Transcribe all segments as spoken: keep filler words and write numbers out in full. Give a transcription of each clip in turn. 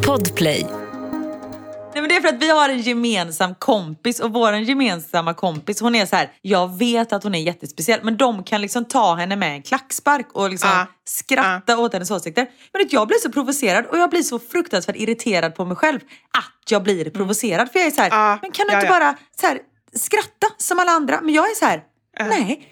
Podplay. Nej, men det är för att vi har en gemensam kompis och vår gemensamma kompis, hon är så här, jag vet att hon är jättespeciell, men de kan liksom ta henne med en klackspark och liksom ah. skratta ah. åt hennes åsikter. Men att jag blir så provocerad och jag blir så fruktansvärt irriterad på mig själv att jag blir provocerad. För jag är så här, ah. men kan du ja, inte ja. bara så här, skratta som alla andra? Men jag är så här, uh. nej.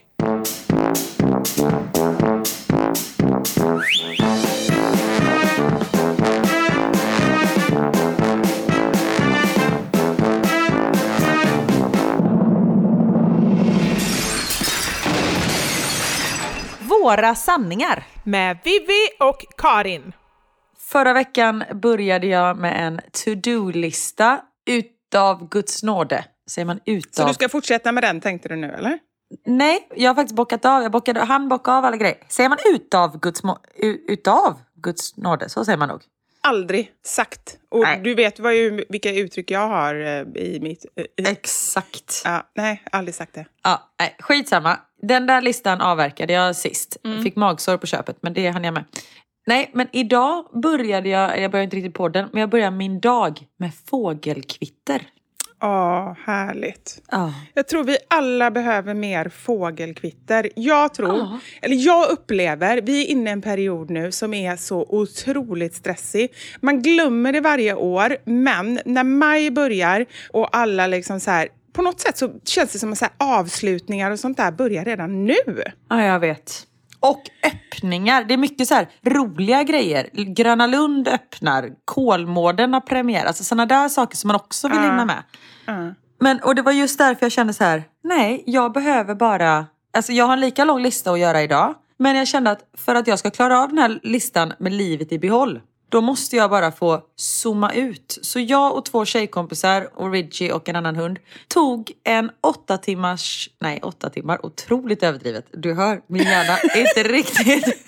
Våra sanningar. Med Vivi och Karin. Förra veckan började jag med en to-do-lista utav Guds nåde. Säger man utav... Så du ska fortsätta med den, tänkte du nu, eller? Nej, jag har faktiskt bockat av. Jag bockade, han bockade av alla grejer. Säger man utav Guds, utav Guds nåde? Så säger man nog. Aldrig sagt. Och nej. Du vet vad ju, vilka uttryck jag har i mitt... I... Exakt. Ja, nej, aldrig sagt det. Ja, nej, skitsamma. Den där listan avverkade jag sist. Mm. Fick magsår på köpet, men det hann jag med. Nej, men idag började jag, jag började inte riktigt på den, men jag började min dag med fågelkvitter. Åh, härligt. Oh. Jag tror vi alla behöver mer fågelkvitter. Jag tror, oh. eller jag upplever, vi är inne i en period nu som är så otroligt stressig. Man glömmer det varje år, men när maj börjar och alla liksom så här, på något sätt så känns det som att så här, avslutningar och sånt där börjar redan nu. Ja, jag vet. Och öppningar. Det är mycket så här roliga grejer. Gröna Lund öppnar. Kolmården har premiär. Alltså sådana där saker som man också vill uh. hinna med. Uh. Men, och det var just därför jag kände så här. Nej, jag behöver bara... Alltså jag har en lika lång lista att göra idag. Men jag kände att för att jag ska klara av den här listan med livet i behåll, då måste jag bara få zooma ut. Så jag och två tjejkompisar och Ridgie och en annan hund tog en åtta timmars... Nej, åtta timmar. Otroligt överdrivet. Du hör, min hjärna är inte riktigt...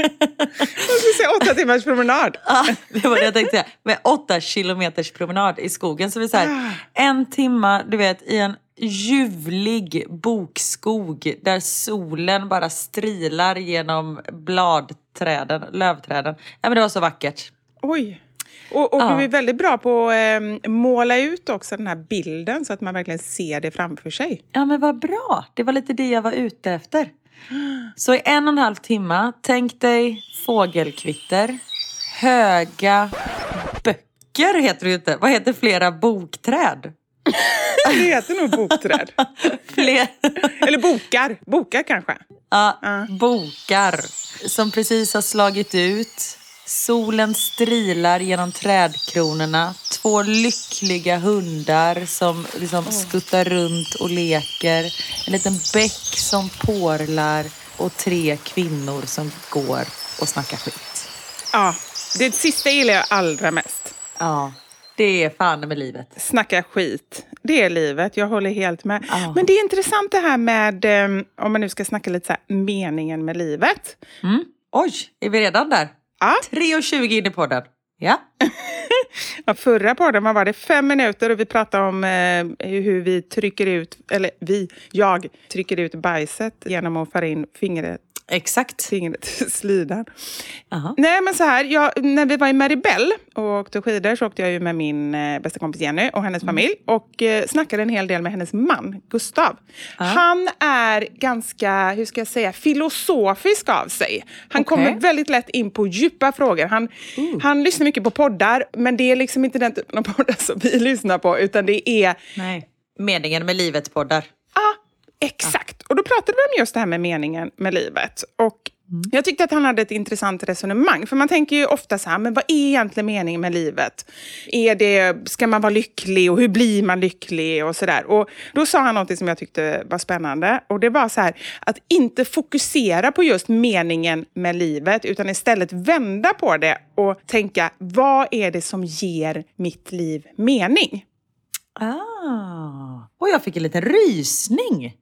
Jag skulle säga åtta timmars promenad. Ja, det var det jag tänkte säga. Med åtta kilometers promenad i skogen. Så vi så här, en timma, du vet, i en ljuvlig bokskog där solen bara strilar genom bladträden, lövträden. Ja, men det var så vackert. Oj. Och, och ja. du är väldigt bra på att eh, måla ut också den här bilden så att man verkligen ser det framför sig. Ja, men vad bra. Det var lite det jag var ute efter. Så i en och en halv timme, tänk dig fågelkvitter, höga böcker heter det ju inte. Vad heter flera bokträd? Det heter nog bokträd. Fler. Eller bokar. Bokar kanske. Ja, uh. bokar som precis har slagit ut. Solen strilar genom trädkronorna. Två lyckliga hundar som liksom oh. skuttar runt och leker. En liten bäck som porlar. Och tre kvinnor som går och snackar skit. Ja, det sista gillar jag allra mest. Ja, det är fan med livet. Snacka skit. Det är livet, jag håller helt med. Oh. Men det är intressant det här med, om man nu ska snacka lite så här, meningen med livet. Mm. Oj, är vi redan där? Ja. tre och tjugo in i podden. Ja. Ja, förra podden var det fem minuter och vi pratade om eh, hur vi trycker ut, eller vi, jag trycker ut bajset genom att föra in fingret. Exakt. Fingret i slidan. Uh-huh. Nej, men så här, jag, när vi var i Maribel och åkte skidor så åkte jag ju med min eh, bästa kompis Jenny och hennes mm. familj. Och eh, snackade en hel del med hennes man, Gustav. Uh-huh. Han är ganska, hur ska jag säga, filosofisk av sig. Han okay. kommer väldigt lätt in på djupa frågor. Han, uh. han lyssnar mycket på poddar, men det är liksom inte den typen av poddar som vi lyssnar på, utan det är... Nej, meningen med livet-poddar. Ja, ah, exakt. Och då pratade vi om just det här med meningen med livet. Och mm. jag tyckte att han hade ett intressant resonemang. För man tänker ju ofta så här, men vad är egentligen meningen med livet? Är det, ska man vara lycklig och hur blir man lycklig och sådär. Och då sa han något som jag tyckte var spännande. Och det var så här, att inte fokusera på just meningen med livet. Utan istället vända på det och tänka, vad är det som ger mitt liv mening? Ah, och jag fick en liten rysning. Ja,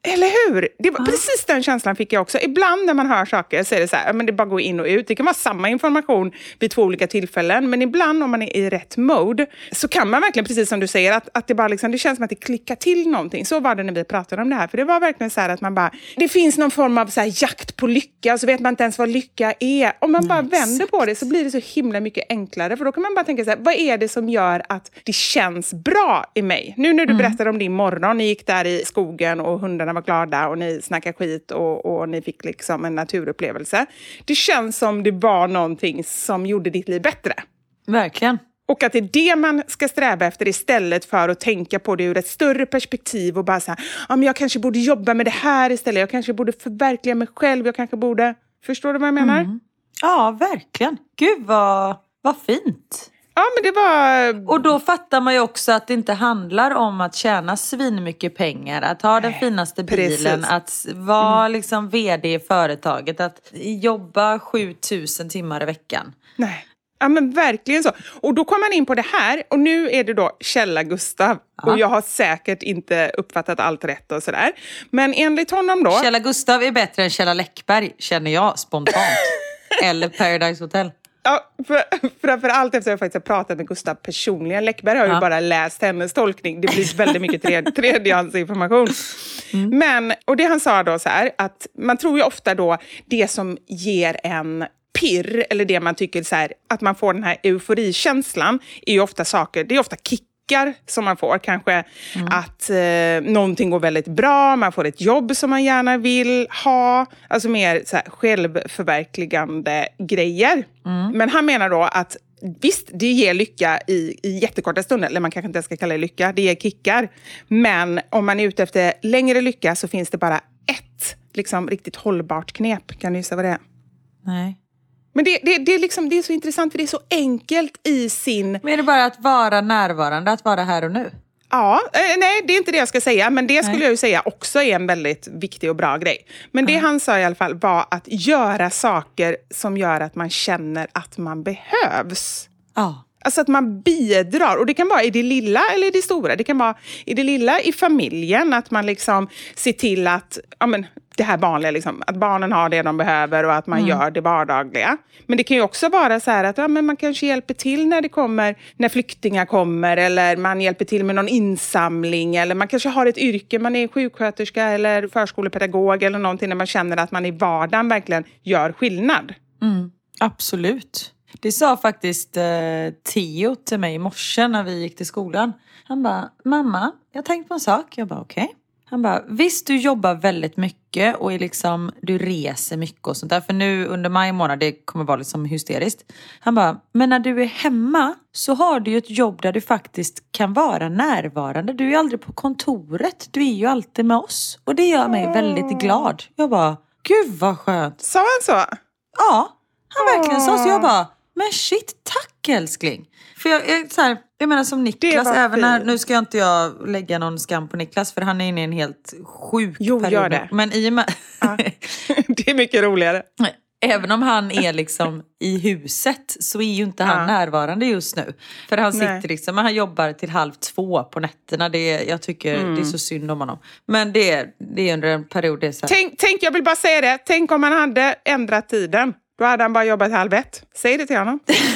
Eller hur? Det var, ah. Precis den känslan fick jag också. Ibland när man hör saker så är det så här, men det bara går in och ut. Det kan vara samma information vid två olika tillfällen. Men ibland om man är i rätt mode så kan man verkligen, precis som du säger, att, att det bara liksom, det känns som att det klickar till någonting. Så var det när vi pratade om det här. För det var verkligen så här att man bara, det finns någon form av så här jakt på lycka. Och så vet man inte ens vad lycka är. Om man bara Nej, vänder på det så blir det så himla mycket enklare. För då kan man bara tänka så här, vad är det som gör att det känns bra i mig? Nu när du mm. berättade om din morgon, ni gick där i skogen och hundarna var glada och ni snackade skit och, och ni fick liksom en naturupplevelse. Det känns som det var någonting som gjorde ditt liv bättre. Verkligen. Och att det är det man ska sträva efter istället för att tänka på det ur ett större perspektiv och bara så här, ja, men jag kanske borde jobba med det här istället. Jag kanske borde förverkliga mig själv. Jag kanske borde... Förstår du vad jag menar? Mm. Ja, verkligen. Gud, vad, vad fint. Ja, men det var... Och då fattar man ju också att det inte handlar om att tjäna svinmycket pengar. Att ha den finaste bilen. Precis. Att vara mm. liksom vd i företaget. Att jobba sjutusen timmar i veckan. Nej. Ja, men verkligen så. Och då kommer man in på det här. Och nu är det då Källa Gustav. Ja. Och jag har säkert inte uppfattat allt rätt och sådär. Men enligt honom då... Källa Gustav är bättre än Källa Läckberg, känner jag spontant. Eller Paradise Hotel. Ja, för, framförallt efter att jag faktiskt har pratat med Gustav personligen. Läckberg har ju ja. bara läst hennes tolkning. Det blir väldigt mycket tred, tredjehandsinformation. Mm. Men, och det han sa då så här, att man tror ju ofta då det som ger en pirr, eller det man tycker så här, att man får den här euforikänslan, är ju ofta saker, det är ofta kickar som man får. Kanske mm. att eh, någonting går väldigt bra, man får ett jobb som man gärna vill ha. Alltså mer så här, självförverkligande grejer. Mm. Men han menar då att visst, det ger lycka i, i jättekorta stunder. Eller man kanske inte ska kalla det lycka, det ger kickar. Men om man är ute efter längre lycka så finns det bara ett liksom, riktigt hållbart knep. Kan du gissa vad det är? Nej. Men det, det, det, är liksom, det är så intressant för det är så enkelt i sin... Men är det bara att vara närvarande, att vara här och nu? Ja, eh, nej det är inte det jag ska säga. Men det skulle nej. jag ju säga också är en väldigt viktig och bra grej. Men det mm. han sa i alla fall var att göra saker som gör att man känner att man behövs. Ja. Alltså att man bidrar. Och det kan vara i det lilla eller i det stora. Det kan vara i det lilla i familjen. Att man liksom ser till att... Ja, men, det här vanliga, liksom, att barnen har det de behöver och att man mm. gör det vardagliga. Men det kan ju också vara så här att ja, men man kanske hjälper till när det kommer, när flyktingar kommer, eller man hjälper till med någon insamling, eller man kanske har ett yrke, man är sjuksköterska eller förskolepedagog eller någonting, när man känner att man i vardagen verkligen gör skillnad. Mm, absolut. Det sa faktiskt eh, Theo till mig i morse när vi gick till skolan. Han bara, mamma, jag har tänkt på en sak. Jag bara, okej. Okay. Han bara, visst du jobbar väldigt mycket och är liksom, du reser mycket och sånt där. För nu under maj månad, det kommer vara liksom hysteriskt. Han bara, men när du är hemma så har du ju ett jobb där du faktiskt kan vara närvarande. Du är aldrig på kontoret, du är ju alltid med oss. Och det gör mig väldigt glad. Jag bara, gud vad skönt. Sa han så? Ja, han verkligen sa så. Jag bara, men shit, tack älskling. För jag, jag, så här, jag menar som Niklas, även när, nu ska jag inte jag lägga någon skam på Niklas för han är inne i en helt sjuk jo, period. Gör det. Men i och med... Ja. Det är mycket roligare. Även om han är liksom i huset så är ju inte han ja. närvarande just nu. För han sitter Nej. liksom, han jobbar till halv två på nätterna. Det är, jag tycker mm. det är så synd om honom. Men det är, det är under en period. Det är så här. Tänk, tänk, jag vill bara säga det. Tänk om han hade ändrat tiden. Då hade han bara jobbat halv ett. Säg det till honom.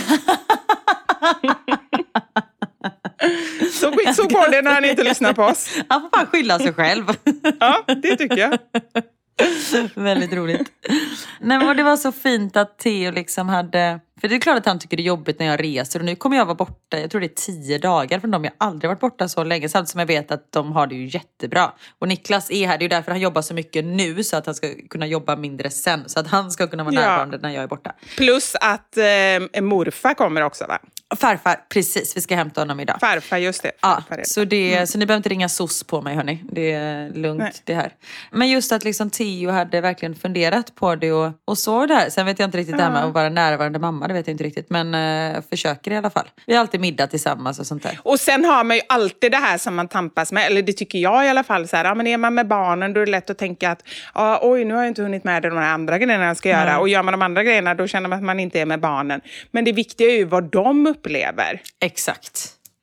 så, så går det när han inte lyssnar på oss. Han får bara skylla sig själv. Ja, det tycker jag. Väldigt roligt. Nej, men det var så fint att Theo liksom hade... För det är klart att han tycker det är jobbigt när jag reser. Och nu kommer jag vara borta, jag tror det är tio dagar från dem. Jag har aldrig varit borta så länge. Samtidigt som jag vet att de har det ju jättebra. Och Niklas är här, det är ju därför han jobbar så mycket nu. Så att han ska kunna jobba mindre sen. Så att han ska kunna vara närvarande ja. när jag är borta. Plus att eh, morfar kommer också, va? Farfar, precis. Vi ska hämta honom idag. Farfar, just det. Farfar ja, så, det mm. så ni behöver inte ringa S O S på mig, hörni. Det är lugnt Nej. det här. Men just att liksom Theo hade verkligen funderat på det och, och så där. Sen vet jag inte riktigt mm. det här med att vara närvarande mamma. Det vet jag inte riktigt. Men uh, försöker i alla fall. Vi har alltid middag tillsammans och sånt där. Och sen har man ju alltid det här som man tampas med. Eller det tycker jag i alla fall. Så här, ja, men är man med barnen då är det lätt att tänka att ja, oj, nu har jag inte hunnit med de andra grejerna jag ska göra. Mm. Och gör man de andra grejerna då känner man att man inte är med barnen. Men det viktiga är ju vad de upplever. Exakt.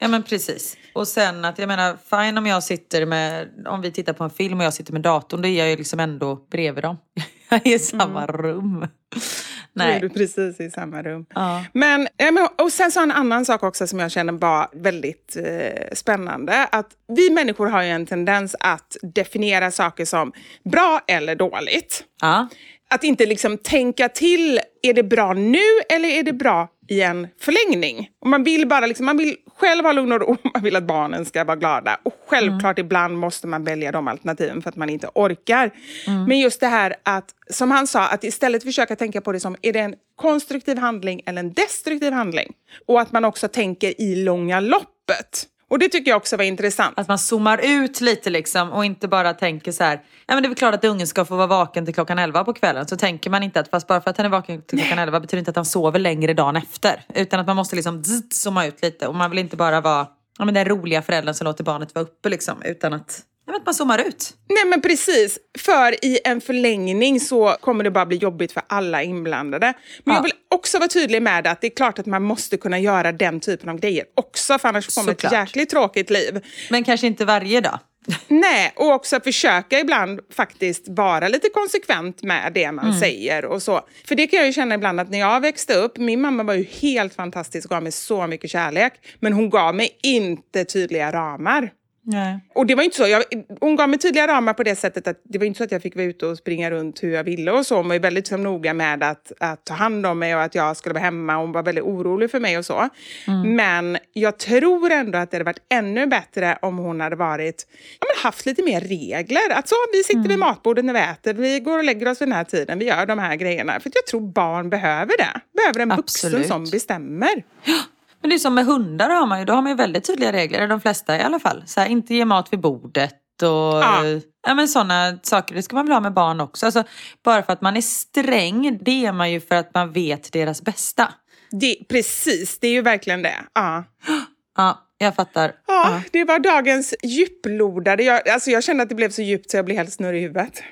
Ja men precis. Och sen att jag menar, fine om jag sitter med, om vi tittar på en film och jag sitter med datorn, då är jag ju liksom ändå bredvid dem. Jag är i samma mm. rum. Nej. Då är du precis i samma rum. Ja. Men, och sen så en annan sak också som jag känner var väldigt eh, spännande. Att vi människor har ju en tendens att definiera saker som bra eller dåligt. Ja. Att inte liksom tänka till, är det bra nu eller är det bra i en förlängning? Och man vill bara liksom, man vill själv ha lugn och ro, man vill att barnen ska vara glada. Och självklart mm. ibland måste man välja de alternativen för att man inte orkar. Mm. Men just det här att, som han sa, att istället försöka tänka på det som, är det en konstruktiv handling eller en destruktiv handling? Och att man också tänker i långa loppet. Och det tycker jag också var intressant. Att man zoomar ut lite liksom och inte bara tänker så här, ja men det är väl klart att ungen ska få vara vaken till klockan elva på kvällen. Så tänker man inte att fast bara för att han är vaken till klockan elva betyder inte att han sover längre dagen efter. Utan att man måste liksom zzz, zooma ut lite. Och man vill inte bara vara ja, men den roliga föräldern som låter barnet vara uppe liksom. Utan att ja, att man zoomar ut. Nej men precis. För i en förlängning så kommer det bara bli jobbigt för alla inblandade. Men ja. jag vill också vara tydlig med att det är klart att man måste kunna göra den typen av grejer också. För annars kommer ett jäkligt tråkigt liv. Men kanske inte varje dag. Nej, och också försöka ibland faktiskt vara lite konsekvent med det man mm. säger och så. För det kan jag ju känna ibland att när jag växte upp, min mamma var ju helt fantastisk och gav mig så mycket kärlek. Men hon gav mig inte tydliga ramar. Nej. Och det var inte så, jag, hon gav mig tydliga ramar på det sättet att det var inte så att jag fick vara ute och springa runt hur jag ville och så. Hon var ju väldigt liksom, noga med att, att ta hand om mig och att jag skulle vara hemma. Hon var väldigt orolig för mig och så. Mm. Men jag tror ändå att det hade varit ännu bättre om hon hade varit, ja, men haft lite mer regler. Att så, vi sitter mm. vid matbordet när vi äter, vi går och lägger oss vid den här tiden, vi gör de här grejerna. För jag tror barn behöver det. Behöver en Absolut. vuxen som bestämmer. Ja. Men det är som med hundar har man ju, då har man ju väldigt tydliga regler, de flesta i alla fall. Så här, inte ge mat vid bordet och ja. Ja, men sådana saker, det ska man väl ha med barn också. Alltså, bara för att man är sträng, det är man ju för att man vet deras bästa. Det, precis, det är ju verkligen det. Ja, ja jag fattar. Ja, ja, det var dagens djuplodade. Jag, alltså jag kände att det blev så djupt så jag blev helt snurrig i huvudet.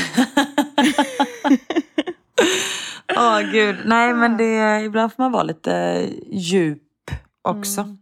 Åh oh, gud, nej men det, ibland får man vara lite djup också. Mm.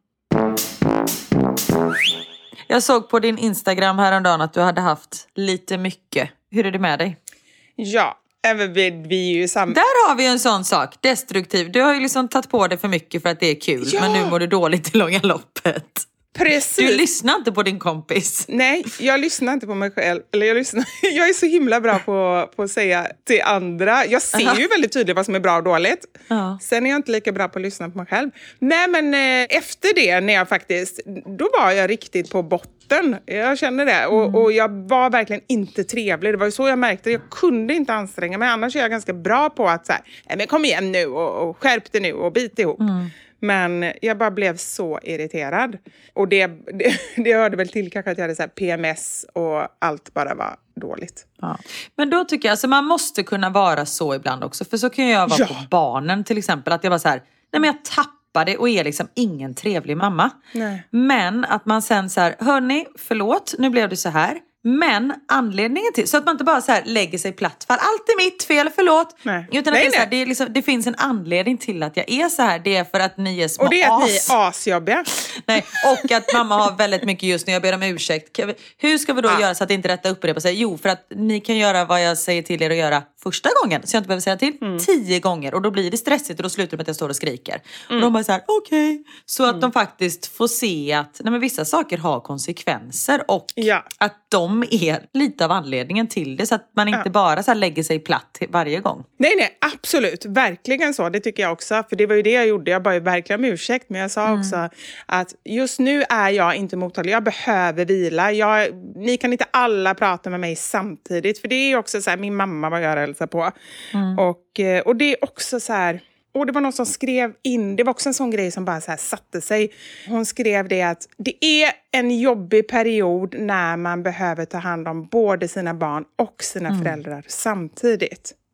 Jag såg på din Instagram häromdagen att du hade haft lite mycket. Hur är det med dig? Ja, vi, vi är ju samma. Där har vi en sån sak, destruktiv. Du har ju liksom tagit på det för mycket för att det är kul. Ja. Men nu mår du dåligt i långa loppet. Precis. Du lyssnar inte på din kompis. Nej, jag lyssnar inte på mig själv. Eller jag lyssnar. Jag är så himla bra på, på att säga till andra. Jag ser uh-huh. ju väldigt tydligt vad som är bra och dåligt. Uh-huh. Sen är jag inte lika bra på att lyssna på mig själv. Nej, men eh, efter det när jag faktiskt, då var jag riktigt på botten. Jag känner det. Och, mm. och jag var verkligen inte trevlig. Det var ju så jag märkte. Jag kunde inte anstränga mig. Annars är jag ganska bra på att så här, nej men kom igen nu och, och skärp det nu och bit ihop. Mm. Men jag bara blev så irriterad. Och det, det, det hörde väl till kanske att jag hade så här P M S och allt bara var dåligt. Ja. Men då tycker jag, alltså man måste kunna vara så ibland också. För så kan jag vara ja. på barnen till exempel. Att jag var så här, nej men jag tappade och är liksom ingen trevlig mamma. Nej. Men att man sen så här, hörni, förlåt, nu blev det så här. Men anledningen till, så att man inte bara så här lägger sig platt för allt är mitt fel, förlåt. Nej. Utan att nej, det, är så här, det, är liksom, det finns en anledning till att jag är så här. Det är för att ni är små as. Och det är att as. ni är asjobbiga. Nej, och att mamma har väldigt mycket just nu, jag ber om ursäkt. Hur ska vi då ja. göra så att det inte rätta upprepa sig? Jo, för att ni kan göra vad jag säger till er att göra första gången. Så jag inte behöver säga till mm. tio gånger. Och då blir det stressigt och då slutar det med att jag står och skriker. Mm. Och de bara så här, okej. Okay. Så mm. att de faktiskt får se att nej, men vissa saker har konsekvenser. Och ja. att de är lite av anledningen till det. Så att man inte ja. bara så här lägger sig platt varje gång. Nej, nej, absolut. Verkligen så. Det tycker jag också. För det var ju det jag gjorde. Jag bara verkligen om ursäkt. Men jag sa mm. också att just nu är jag inte mottaglig. Jag behöver vila. Jag, ni kan inte alla prata med mig samtidigt. För det är ju också så här, min mamma var jag hälsar på. Mm. Och, och det är också så här... Och det var någon som skrev in, det var också en sån grej som bara så här satte sig. Hon skrev det att det är en jobbig period när man behöver ta hand om både sina barn och sina mm. föräldrar samtidigt.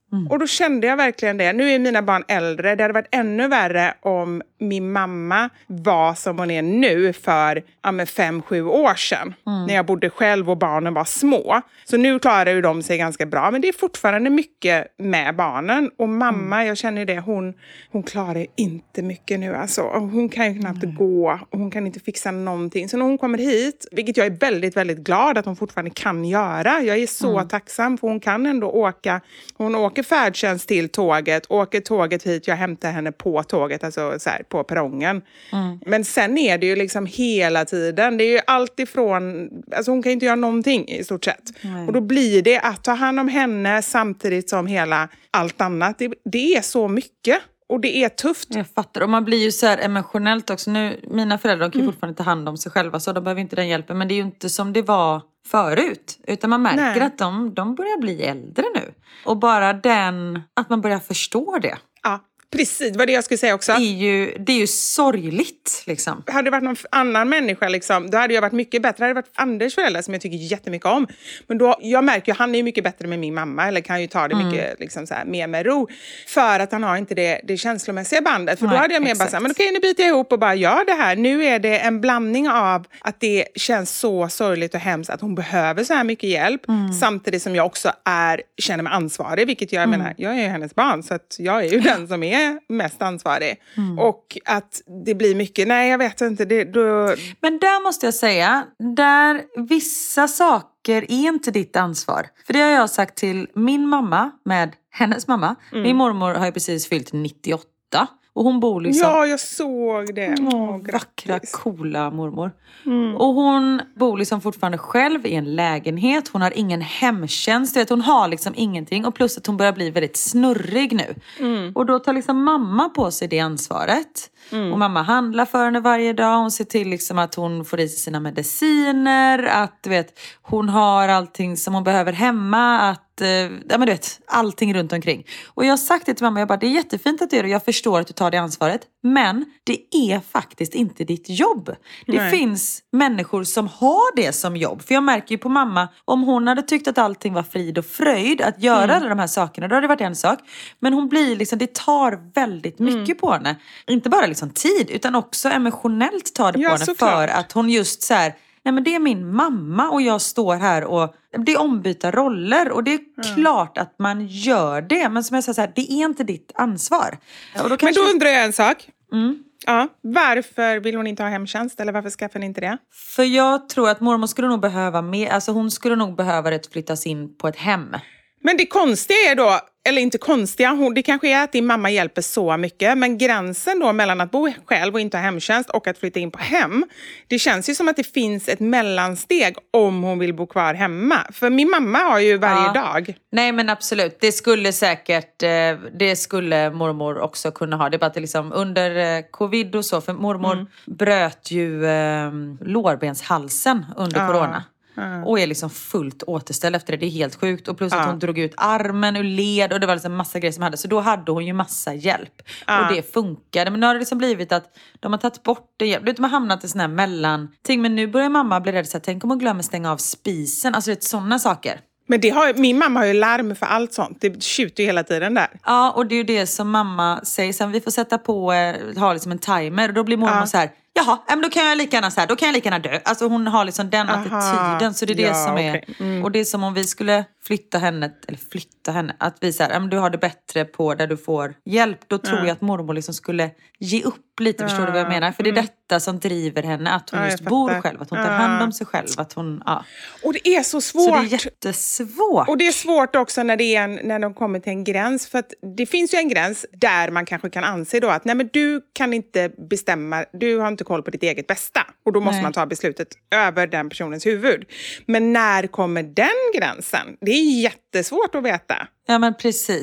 Mm. Och då kände jag verkligen det. Nu är mina barn äldre. Det hade varit ännu värre om min mamma var som hon är nu för ja, med fem, sju år sedan. Mm. När jag bodde själv och barnen var små. Så nu klarar ju de sig ganska bra. Men det är fortfarande mycket med barnen. Och mamma, mm. jag känner det, hon, hon klarar inte mycket nu. Alltså. Hon kan ju knappt mm. gå. Och hon kan inte fixa någonting. Så när hon kommer hit, vilket jag är väldigt, väldigt glad att hon fortfarande kan göra. Jag är så mm. tacksam för hon kan ändå åka. Hon åker färdtjänst till tåget. Åker tåget hit, jag hämtar henne på tåget. Alltså så här, på perrongen. Mm. Men sen är det ju liksom hela tiden. Det är ju allt ifrån, alltså hon kan inte göra någonting i stort sett. Mm. Och då blir det att ta hand om henne samtidigt som hela allt annat. Det, det är så mycket. Och det är tufft. Jag fattar. Och man blir ju så här emotionellt också. Nu, mina föräldrar kan ju mm. fortfarande ta hand om sig själva. Så de behöver inte den hjälpen. Men det är ju inte som det var förut. Utan man märker Nej. att de, de börjar bli äldre nu. Och bara den, att man börjar förstå det. Ja. Precis, vad det jag skulle säga också. Det är ju, det är ju sorgligt liksom. Hade det varit någon annan människa liksom, då hade jag varit mycket bättre. Det hade varit Anders föräldrar som jag tycker jättemycket om. Men då, jag märker ju, han är ju mycket bättre med min mamma. Eller kan ju ta det mm. mycket liksom, så här, mer med ro. För att han har inte det, det känslomässiga bandet. För Nej, då hade jag mer exakt. bara så här, men okej, nu byter jag ihop och bara gör det här. Nu är det en blandning av att det känns så sorgligt och hemskt att hon behöver så här mycket hjälp. Mm. Samtidigt som jag också är, känner mig ansvarig. Vilket jag mm. menar, jag är ju hennes barn. Så att jag är ju den som är mest ansvarig. Mm. Och att det blir mycket, nej jag vet inte. Det, då... Men där måste jag säga, där vissa saker är inte ditt ansvar. För det har jag sagt till min mamma med hennes mamma. Mm. Min mormor har ju precis fyllt nittioåtta. Och hon bor liksom... Ja, jag såg det. Åh, vackra, coola mormor. Mm. Och hon bor liksom fortfarande själv i en lägenhet. Hon har ingen hemtjänst. Vet, hon har liksom ingenting. Och plus att hon börjar bli väldigt snurrig nu. Mm. Och då tar liksom mamma på sig det ansvaret. Mm. Och mamma handlar för henne varje dag. Hon ser till liksom att hon får i sig sina mediciner. Att du vet, hon har allting som hon behöver hemma. Att ja men du vet, allting runt omkring. Och jag har sagt det till mamma, jag bara, det är jättefint att du gör det. Jag förstår att du tar det ansvaret. Men det är faktiskt inte ditt jobb. Det Nej. finns människor som har det som jobb. För jag märker ju på mamma, om hon hade tyckt att allting var frid och fröjd att göra mm. alla de här sakerna, då hade det varit en sak. Men hon blir liksom, det tar väldigt mycket mm. på henne. Inte bara liksom tid, utan också emotionellt tar det ja, på henne. För klart. Att hon just så här, nej men det är min mamma och jag står här och det är ombyta roller och det är mm. klart att man gör det. Men som jag sa så här, det är inte ditt ansvar. Och då kanske... Men då undrar jag en sak. Mm. Ja, varför vill hon inte ha hemtjänst eller varför skaffar ni inte det? För jag tror att mormor skulle nog behöva mer, alltså hon skulle nog behöva det flyttas in på ett hem. Men det konstiga är då, eller inte konstiga, hon, det kanske är att din mamma hjälper så mycket. Men gränsen då mellan att bo själv och inte ha hemtjänst och att flytta in på hem. Det känns ju som att det finns ett mellansteg om hon vill bo kvar hemma. För min mamma har ju varje ja. dag. Nej men absolut, det skulle säkert, det skulle mormor också kunna ha. Det är bara att det liksom under covid och så, för mormor mm. bröt ju eh, lårbenshalsen under ja. corona. Mm. Och är liksom fullt återställd efter det. Det är helt sjukt. Och plus att mm. hon drog ut armen ur led. Och det var liksom massa grejer som hade. Så då hade hon ju massa hjälp. Mm. Och det funkade. Men nu har det liksom blivit att de har tagit bort det. De har hamnat i sån här mellanting. Men nu börjar mamma bli rädd. Så här, tänk om hon glömmer stänga av spisen. Alltså det är sådana saker. Men det har, min mamma har ju larm för allt sånt. Det tjuter ju hela tiden där. Ja, och det är ju det som mamma säger. Sen vi får sätta på, ha liksom en timer. Och då blir mormor ja. så här, jaha, men då kan jag lika gärna så här, då kan jag lika gärna dö. Alltså hon har liksom den Aha. attityden. Så det är det ja, som är, okay. mm. och det är som om vi skulle flytta henne, eller flytta henne. Att vi så här, du har det bättre på där du får hjälp. Då tror ja. jag att mormor liksom skulle ge upp lite, ja. förstår du vad jag menar? För det är mm. detta som driver henne, att hon ja, just bor själv. Att hon tar hand om sig själv. Att hon, ja. Och det är så svårt. Så det är jättesvårt. Och det är svårt också när, det är en, när de kommer till en gräns. För att det finns ju en gräns där man kanske kan anse då att nej men du kan inte bestämma, du har inte koll på ditt eget bästa. Och då måste nej. man ta beslutet över den personens huvud. Men när kommer den gränsen? Det är jättesvårt att veta. Ja men precis.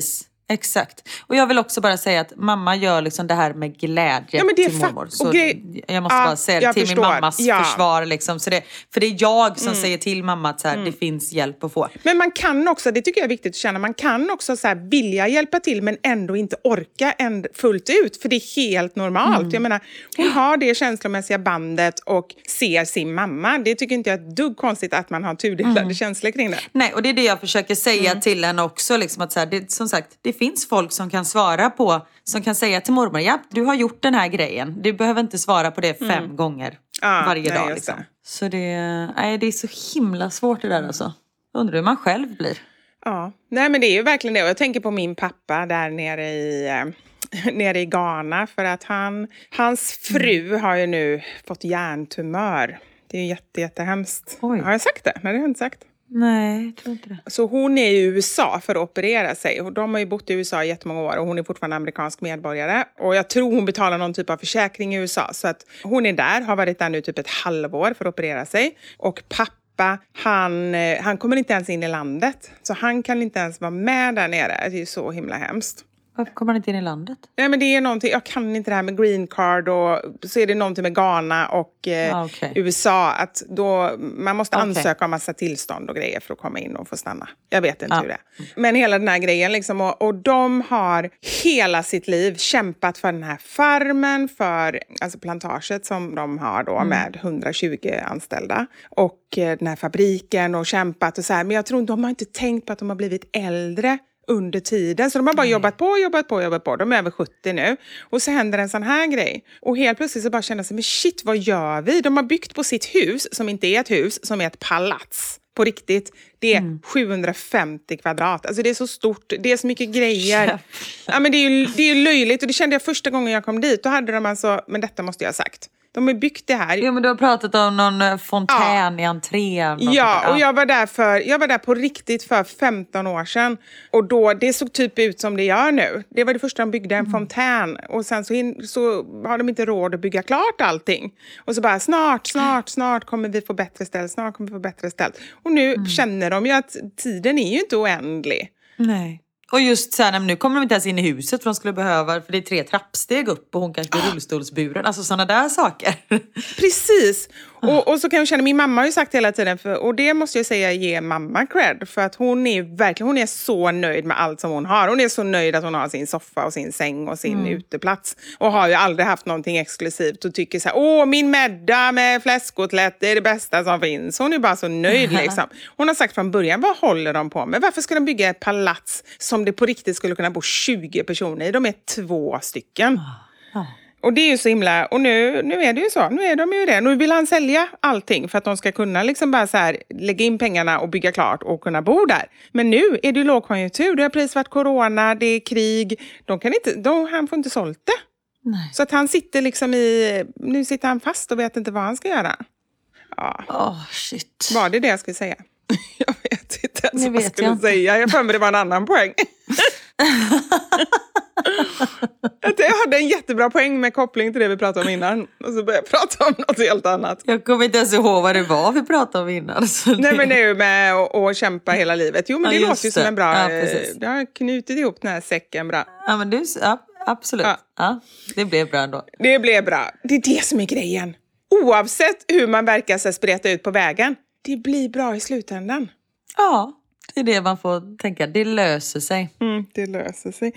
Exakt. Och jag vill också bara säga att mamma gör liksom det här med glädje ja, men det är till fa- mormor. Så grej- jag måste ja, bara säga det till förstår. min mammas ja. försvar. Liksom. Så det, för det är jag som mm. säger till mamma att så här, mm. det finns hjälp att få. Men man kan också, det tycker jag är viktigt att känna, man kan också så här vilja hjälpa till men ändå inte orka änd- fullt ut. För det är helt normalt. Mm. Jag menar, hon har det känslomässiga bandet och ser sin mamma. Det tycker inte jag är ett dugg konstigt att man har tudelade mm. känslor kring det. Nej, och det är det jag försöker säga mm. till henne också. Liksom att så här, det, som sagt, det finns folk som kan svara på, som kan säga till mormor, ja, du har gjort den här grejen. Du behöver inte svara på det fem mm. gånger ah, varje nej, dag. Liksom. Det. Så det, nej, det är så himla svårt det där alltså. Undrar hur man själv blir. Ja, nej men det är ju verkligen det. Och jag tänker på min pappa där nere i, äh, nere i Ghana. För att han, hans fru mm. har ju nu fått hjärntumör. Det är ju jätte, jättehemskt. Oj. Har jag sagt det? Nej, det har jag inte sagt. Nej, jag tror inte det. Så hon är i U S A för att operera sig. Och de har ju bott i U S A i jättemånga år. Och hon är fortfarande amerikansk medborgare. Och jag tror hon betalar någon typ av försäkring i U S A. Så att hon är där, har varit där nu typ ett halvår för att operera sig. Och pappa, han, han kommer inte ens in i landet. Så han kan inte ens vara med där nere. Det är ju så himla hemskt. Varför kommer han inte in i landet? Nej, men det är någonting, jag kan inte det här med green card och så är det någonting med Ghana och eh, ah, okay. U S A. Att då, man måste okay. ansöka om massa tillstånd och grejer för att komma in och få stanna. Jag vet inte ah. hur det är. Men hela den här grejen liksom, och, och de har hela sitt liv kämpat för den här farmen, för alltså plantaget som de har då mm. med hundratjugo anställda. Och eh, den här fabriken och kämpat och så här. Men jag tror de har inte tänkt på att de har blivit äldre under tiden. Så de har bara Nej. jobbat på, jobbat på, jobbat på. De är över sjuttio nu. Och så händer en sån här grej. Och helt plötsligt så bara känner sig, men shit, vad gör vi? De har byggt på sitt hus, som inte är ett hus, som är ett palats. På riktigt. Det är mm. sjuhundrafemtio kvadrat. Alltså det är så stort. Det är så mycket grejer. Ja, men det är ju det är ju löjligt. Och det kände jag första gången jag kom dit. Då hade de alltså, men detta måste jag ha sagt. De har byggt det här. Jo, men du har pratat om någon fontän ja. i entrén. Ja, och jag var, där för, jag var där på riktigt för femton år sedan. Och då, det såg typ ut som det gör nu. Det var det första de byggde, en mm. fontän. Och sen så, in, så har de inte råd att bygga klart allting. Och så bara, snart, snart, snart kommer vi få bättre ställt. Snart kommer vi få bättre ställt. Och nu mm. känner de ju att tiden är ju inte oändlig. Nej. Och just så här, nu kommer de inte ens in i huset för de skulle behöva, för det är tre trappsteg upp och hon kanske blir rullstolsburen. Alltså sådana där saker. Precis. Och, och så kan jag känna, min mamma har ju sagt hela tiden, för, och det måste jag säga ge mamma cred. För att hon är verkligen, hon är så nöjd med allt som hon har. Hon är så nöjd att hon har sin soffa och sin säng och sin mm. uteplats. Och har ju aldrig haft någonting exklusivt och tycker så här, åh min middag med fläskkotlett, det är det bästa som finns. Hon är bara så nöjd liksom. Hon har sagt från början, vad håller de på med? Varför ska de bygga ett palats som det på riktigt skulle kunna bo tjugo personer i? De är två stycken. Ah. Ah. Och det är ju så himla, och nu, nu är det ju så, nu är de ju det. Nu vill han sälja allting för att de ska kunna liksom bara så här lägga in pengarna och bygga klart och kunna bo där. Men nu är det ju lågkonjunktur, det har precis varit corona, det är krig. De kan inte, de, han får inte sålt det. Nej. Så att han sitter liksom i, nu sitter han fast och vet inte vad han ska göra. Ja. Oh, shit. Var det det jag skulle säga? Jag vet inte ens vad jag skulle jag säga. Jag för mig det var en annan poäng. Jag hade en jättebra poäng med koppling till det vi pratade om innan. Och så började jag prata om något helt annat. Jag kommer inte ens ihåg vad det var vi pratade om innan. Så det... Nej, men det är ju med att, att kämpa hela livet. Jo, men det ja, låter ju som en bra... Ja, det har knutit ihop den här säcken bra. Ja, men du, ja, absolut. Ja. Ja, det blev bra ändå. Det blev bra. Det är det som är grejen. Oavsett hur man verkar sig spreta ut på vägen. Det blir bra i slutändan. Ja, det är det man får tänka. Det löser sig. Mm, det löser sig.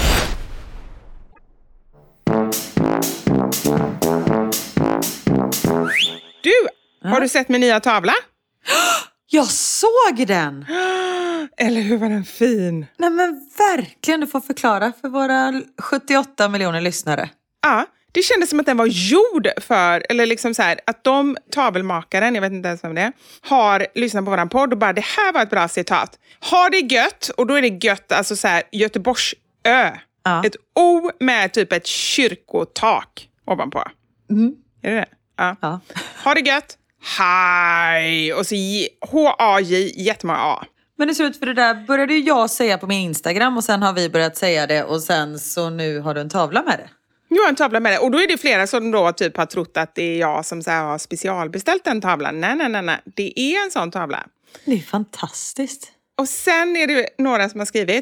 Du, ja. Har du sett min nya tavla? Jag såg den! Eller hur var den fin? Nej men verkligen, du får förklara för våra sjuttioåtta miljoner lyssnare. Ja, det kändes som att den var gjord för, eller liksom så här, att de tavelmakaren, jag vet inte ens vem det är, har lyssnat på våran podd och bara, det här var ett bra citat. Har det gött, och då är det gött, alltså så här, Göteborgsö. Ja. Ett O med typ ett kyrkotak ovanpå. Mm. Är det det? Ja. Ja. Har det gött, hej! Och så H A J, jättemånga A. Men det ser ut för det där började ju jag säga på min Instagram och sen har vi börjat säga det och sen så nu har du en tavla med det. Jag har en tavla med det. Och då är det flera som då typ har trott att det är jag som så här har specialbeställt den tavlan. Nej, nej, nej, nej. Det är en sån tavla. Det är fantastiskt. Och sen är det några som har skrivit,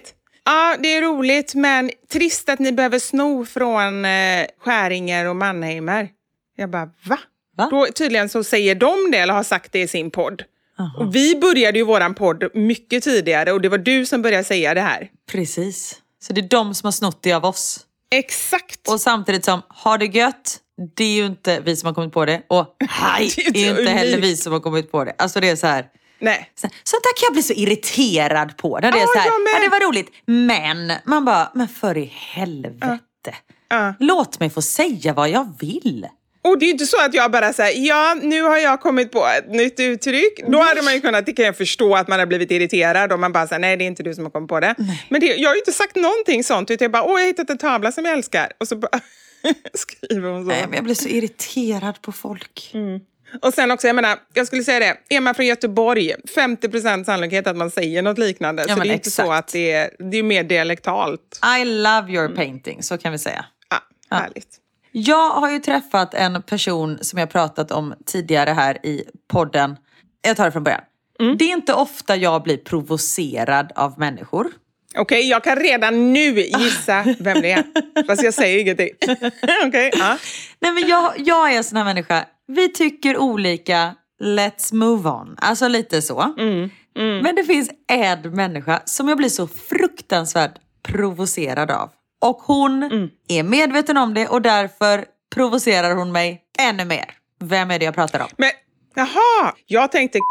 Ja, det är roligt, men trist att ni behöver sno från eh, Skäringer och Mannheimer. Jag bara, va? va? Då, tydligen så säger de det, eller har sagt det i sin podd. Aha. Och vi började ju våran podd mycket tidigare och det var du som började säga det här. Precis. Så det är de som har snott det av oss. Exakt. Och samtidigt som, har det gött, det är ju inte vi som har kommit på det. Och hej, det är, det är ju inte heller vi som har kommit på det. Alltså det är så här... Nej. Så, så där kan jag bli så irriterad på. När det är oh, så här, ja, det var roligt. Men man bara, men för i helvete. Uh. Uh. Låt mig få säga vad jag vill. Och det är ju inte så att jag bara säger, ja nu har jag kommit på ett nytt uttryck. Då hade man ju kunnat, det kan jag förstå att man har blivit irriterad. Och man bara säger, nej det är inte du som har kommit på det. Nej. Men det, jag har ju inte sagt någonting sånt. Utan jag bara, åh jag har hittat en tavla som jag älskar. Och så bara skriver hon så. Nej men jag blir så irriterad på folk. Mm. Och sen också, jag menar, jag skulle säga det, är man från Göteborg, femtio procent sannolikhet att man säger något liknande. Ja, så det är exakt. Inte så att det är, det är mer dialektalt. I love your painting, så kan vi säga. Ja, härligt. Ja. Jag har ju träffat en person som jag pratat om tidigare här i podden. Jag tar det från början. Mm. Det är inte ofta jag blir provocerad av människor. Okej, okay, jag kan redan nu gissa vem det är. Fast jag säger ingenting. Okej, okay, ja. Nej men jag, jag är en sån här människa. Vi tycker olika, let's move on. Alltså lite så. Mm, mm. Men det finns en människa som jag blir så fruktansvärt provocerad av. Och hon mm. är medveten om det och därför provocerar hon mig ännu mer. Vem är det jag pratar om? Men, jaha, jag tänkte...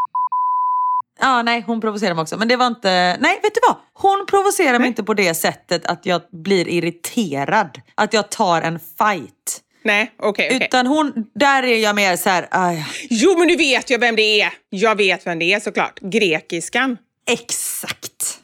Ja, nej, hon provocerar mig också. Men det var inte... Nej, vet du vad? Hon provocerar nej. mig inte på det sättet att jag blir irriterad. Att jag tar en fight. Nej, okej. Okay, okay. Utan hon, där är jag mer så här... Aj. Jo, men nu vet jag vem det är. Jag vet vem det är såklart. Grekiskan. Exakt.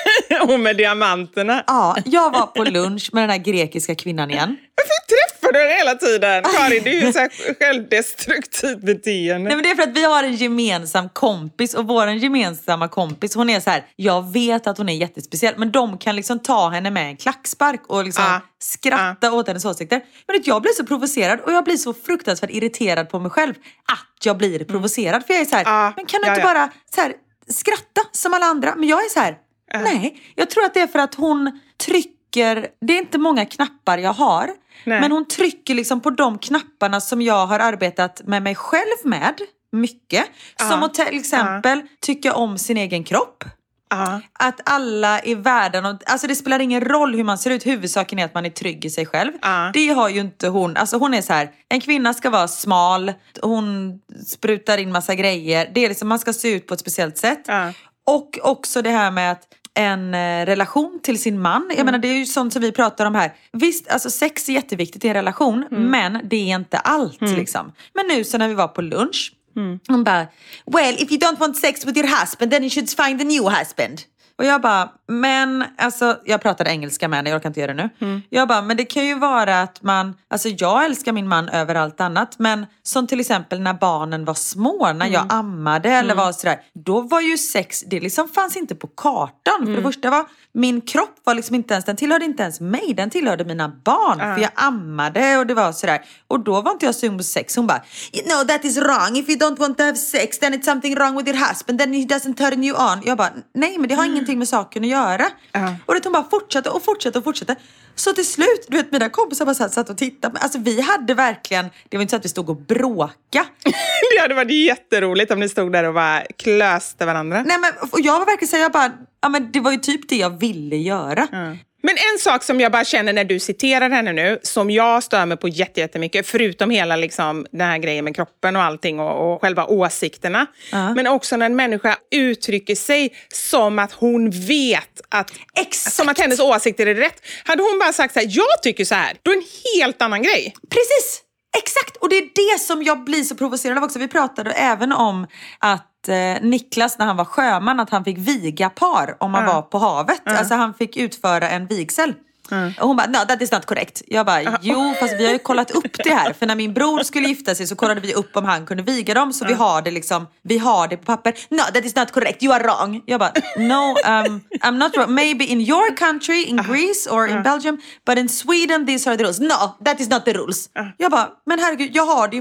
Och med diamanterna. Ja, jag var på lunch med den här grekiska kvinnan igen. Varför träffar du den hela tiden? Karin, det är ju så här självdestruktivt beteende. Nej, men det är för att vi har en gemensam kompis. Och vår gemensamma kompis, hon är så här... Jag vet att hon är jättespeciell. Men de kan liksom ta henne med en klackspark. Och liksom ah. skratta ah. åt hennes åsikter. Men jag blir så provocerad. Och jag blir så fruktansvärt irriterad på mig själv. Att jag blir provocerad. Mm. För jag är så här... Ah. Men kan du ja, inte ja. bara så här, skratta som alla andra? Men jag är så här... Uh. Nej, jag tror att det är för att hon trycker, det är inte många knappar jag har, nej. Men hon trycker liksom på de knapparna som jag har arbetat med mig själv med mycket. Uh. Som att till exempel uh. tycka om sin egen kropp. Uh. Att alla är värden, och, alltså det spelar ingen roll hur man ser ut, huvudsaken är att man är trygg i sig själv. Uh. Det har ju inte hon, alltså hon är så här, en kvinna ska vara smal, hon sprutar in massa grejer, det är liksom, man ska se ut på ett speciellt sätt. Uh. Och också det här med att en eh, relation till sin man. Jag mm. menar, det är ju sånt som vi pratar om här. Visst, alltså sex är jätteviktigt i en relation. Mm. Men det är inte allt mm. liksom. Men nu så när vi var på lunch. Mm. Hon bara, well, if you don't want sex with your husband, then you should find a new husband. Och jag bara, men alltså, jag pratade engelska med henne, jag orkar inte göra det nu. Mm. Jag bara, men det kan ju vara att man, alltså jag älskar min man över allt annat. Men som till exempel när barnen var små, när mm. jag ammade eller mm. var sådär. Då var ju sex, det liksom fanns inte på kartan. Mm. För det första var, min kropp var liksom inte ens, den tillhörde inte ens mig. Den tillhörde mina barn. Uh. För jag ammade och det var sådär. Och då var inte jag sugen på sex. Hon bara, no that is wrong. If you don't want to have sex, then it's something wrong with your husband. Then he doesn't turn you on. Jag bara, nej men det har mm. ingenting med saken att göra. Uh. Och det hon bara fortsatte och fortsatte och fortsatte. Så till slut, du vet, mina kompisar bara satt, satt och tittade. Alltså vi hade verkligen, det var inte så att vi stod och bråka. Det hade varit jätteroligt om ni stod där och bara klöste varandra. Nej men, och jag var verkligen så jag bara, ja men det var ju typ det jag ville göra. Mm. Men en sak som jag bara känner när du citerar henne nu, som jag stör mig på jättemycket, förutom hela liksom, den här grejen med kroppen och allting och, och själva åsikterna. Uh-huh. Men också när en människa uttrycker sig som att hon vet att, exakt. Som att hennes åsikter är rätt. Hade hon bara sagt så här, jag tycker så här, då är det en helt annan grej. Precis, exakt. Och det är det som jag blir så provocerad av också. Vi pratade även om att eh, Niklas när han var sjöman, att han fick viga par om man uh. var på havet. Uh. Alltså han fick utföra en vigsel. Mm. Och hon bara, no that is not correct. Jag bara, uh. jo fast vi har ju kollat upp det här. För när min bror skulle gifta sig så kollade vi upp om han kunde viga dem. Så uh. vi har det liksom, vi har det på papper. No that is not correct, you are wrong. Jag bara, no um, I'm not wrong. Maybe in your country, in uh. Greece or uh. in Belgium. But in Sweden these are the rules. No, that is not the rules. uh. Jag bara, men herregud, jag har det ju på papper.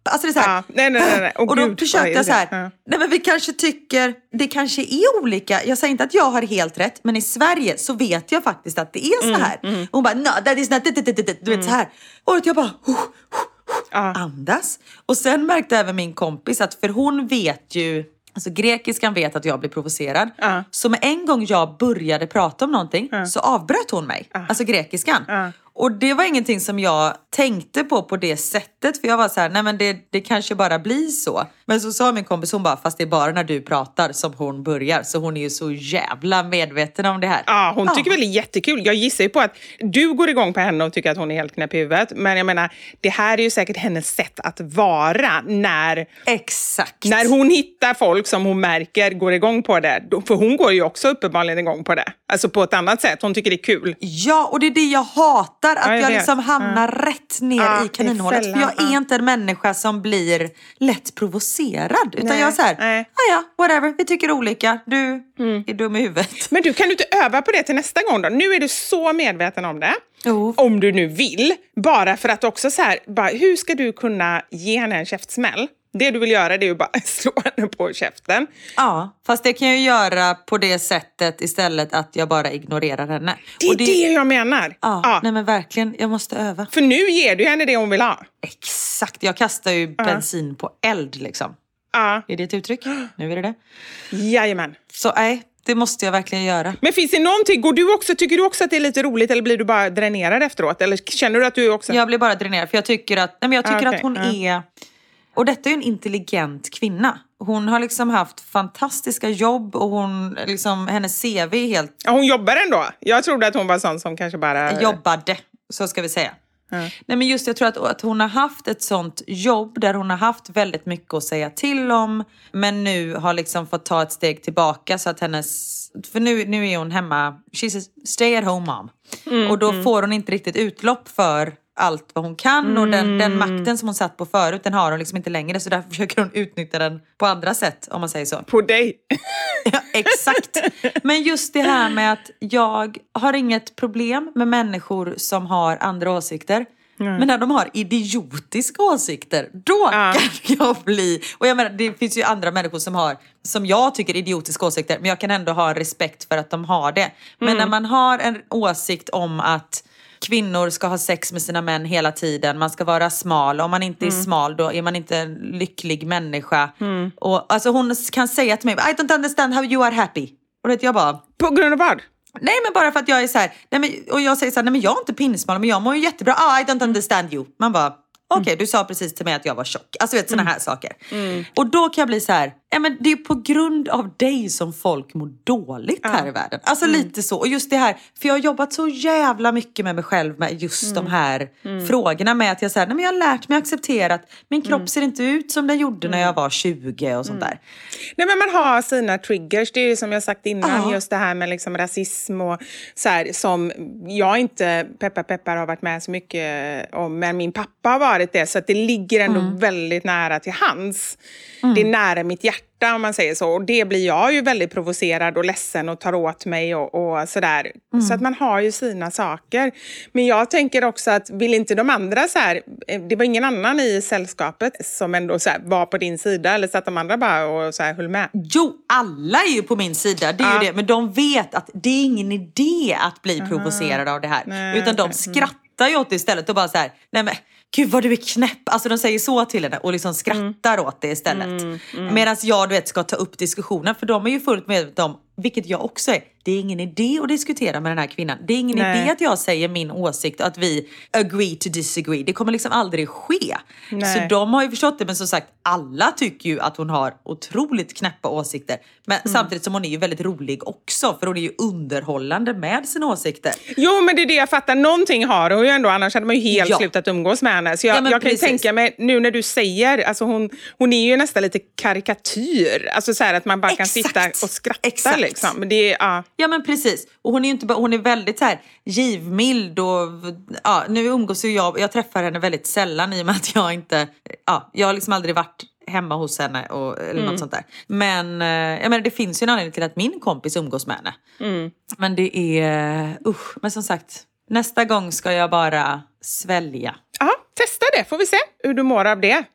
Alltså det är så här, ja, nej, nej, nej, nej. Oh, och då Gud, försökte jag så här, ja. nej men vi kanske tycker, det kanske är olika. Jag säger inte att jag har helt rätt, men i Sverige så vet jag faktiskt att det är så här. Mm, mm. Och hon bara, no, that is not, du vet mm. så här. Och jag bara, oh, oh, oh, ja. andas. Och sen märkte även min kompis att, för hon vet ju, alltså grekiskan vet att jag blir provocerad. Uh. Så med en gång jag började prata om någonting uh. så avbröt hon mig. Uh. Alltså grekiskan. Uh. Och det var ingenting som jag tänkte på på det sättet. För jag var så här, nej men det, det kanske bara blir så. Men så sa min kompis, hon bara, fast det är bara när du pratar som hon börjar. Så hon är ju så jävla medveten om det här. Ja, hon tycker ja. väl det är jättekul. Jag gissar ju på att du går igång på henne och tycker att hon är helt knäpp i huvudet. Men jag menar, det här är ju säkert hennes sätt att vara när... Exakt. När hon hittar folk som hon märker går igång på det. För hon går ju också uppenbarligen igång på det. Alltså på ett annat sätt. Hon tycker det är kul. Ja, och det är det jag hatar. Att ja, jag, jag liksom hamnar ja. rätt ner ja, i kaninhålet. För jag är ja. inte en människa som blir lätt provocerad. Utan nej, jag är så här, ja ja, whatever. Vi tycker olika. Du mm. är dum i huvudet. Men du, kan du inte öva på det till nästa gång då? Nu är du så medveten om det. Oh. Om du nu vill. Bara för att också så här, bara, hur ska du kunna ge henne en käftsmäll? Det du vill göra, det är ju bara slå henne på käften. Ja, fast det kan jag ju göra på det sättet istället att jag bara ignorerar henne. Det är och det... det jag menar. Ja, ja, nej men verkligen, jag måste öva. För nu ger du henne det hon vill ha. Exakt, jag kastar ju ja. bensin på eld liksom. Ja. Är det ett uttryck? Nu är det det. Jajamän. Så nej, det måste jag verkligen göra. Men finns det någonting, går du också, tycker du också att det är lite roligt eller blir du bara dränerad efteråt? Eller känner du att du också... Jag blir bara dränerad för jag tycker att, nej men jag tycker ah, okay. att hon ja. är... Och detta är ju en intelligent kvinna. Hon har liksom haft fantastiska jobb och hon, liksom, hennes C V är helt... Ja, hon jobbar ändå. Jag trodde att hon var sån som kanske bara... Jobbade, så ska vi säga. Mm. Nej men just jag tror att, att hon har haft ett sånt jobb där hon har haft väldigt mycket att säga till om. Men nu har liksom fått ta ett steg tillbaka så att hennes... För nu, nu är hon hemma, she's a stay at home mom. Mm, och då mm. får hon inte riktigt utlopp för... allt vad hon kan mm. och den, den makten som hon satt på förut, den har hon liksom inte längre, så därför försöker hon utnyttja den på andra sätt, om man säger så. På dig? Ja, exakt. Men just det här med att jag har inget problem med människor som har andra åsikter. Mm. Men när de har idiotiska åsikter, då ja. kan jag bli... Och jag menar, det finns ju andra människor som har, som jag tycker idiotiska åsikter, men jag kan ändå ha respekt för att de har det. Men mm. när man har en åsikt om att kvinnor ska ha sex med sina män hela tiden. Man ska vara smal. Om man inte är mm. smal, då är man inte en lycklig människa. Mm. Och, alltså hon kan säga till mig, I don't understand how you are happy. Och det jag bara... På grund av vad? Nej, men bara för att jag är så här... Nej, men, och jag säger så här, nej men jag är inte pinsmal, men jag mår ju jättebra. Ah, I don't understand you. Man bara... Okej, okay, du sa precis till mig att jag var tjock. Alltså vet, såna här mm. saker. Mm. Och då kan jag bli så här, ja men det är på grund av dig som folk mår dåligt ja. här i världen. Alltså mm. lite så. Och just det här, för jag har jobbat så jävla mycket med mig själv med just mm. de här mm. frågorna. Med att jag säger, nej men jag har lärt mig acceptera att min kropp mm. ser inte ut som den gjorde mm. när jag var tjugo och sånt mm. där. Nej men man har sina triggers, det är ju som jag sagt innan, ja. just det här med liksom rasism och så här, som jag inte, peppar peppar, har varit med så mycket om, men min pappa har varit det, så att det ligger ändå mm. väldigt nära till hands. Mm. Det är nära mitt hjärta om man säger så. Och det blir jag ju väldigt provocerad och ledsen och tar åt mig och, och sådär. Mm. Så att man har ju sina saker. Men jag tänker också att vill inte de andra så här, det var ingen annan i sällskapet som ändå så här var på din sida, eller så att de andra bara och så här höll med? Jo, alla är ju på min sida, det är ja. ju det. Men de vet att det är ingen idé att bli Aha. provocerad av det här. Nej, utan de skrattar ju åt det istället och bara så här, nej men gud vad du är knäpp. Alltså de säger så till henne och liksom skrattar mm. åt det istället. Mm, mm. Medan jag du vet ska ta upp diskussionen. För de är ju fullt medvetna om, vilket jag också är, det är ingen idé att diskutera med den här kvinnan. Det är ingen Nej. idé att jag säger min åsikt och att vi agree to disagree. Det kommer liksom aldrig ske. Nej. Så de har ju förstått det, men som sagt, alla tycker ju att hon har otroligt knäppa åsikter. Men mm. samtidigt som hon är ju väldigt rolig också, för hon är ju underhållande med sina åsikter. Jo, men det är det jag fattar. Någonting har hon ju ändå, annars hade man ju helt ja. slutat umgås med henne. Så jag, ja, jag kan ju tänka mig, nu när du säger, alltså hon, hon är ju nästan lite karikatyr. Alltså så här att man bara Exakt. kan sitta och skratta Exakt. liksom. Men det är, ja. ja men precis. Och hon är ju inte bara, hon är väldigt så här givmild och ja, nu umgås ju jag, jag träffar henne väldigt sällan i och med att jag inte, ja, jag har liksom aldrig varit hemma hos henne och, eller mm. något sånt där. Men, jag menar, det finns ju en anledning till att min kompis umgås med henne. Mm. Men det är, usch, men som sagt, nästa gång ska jag bara svälja. Ja, testa det, får vi se hur du mår av det.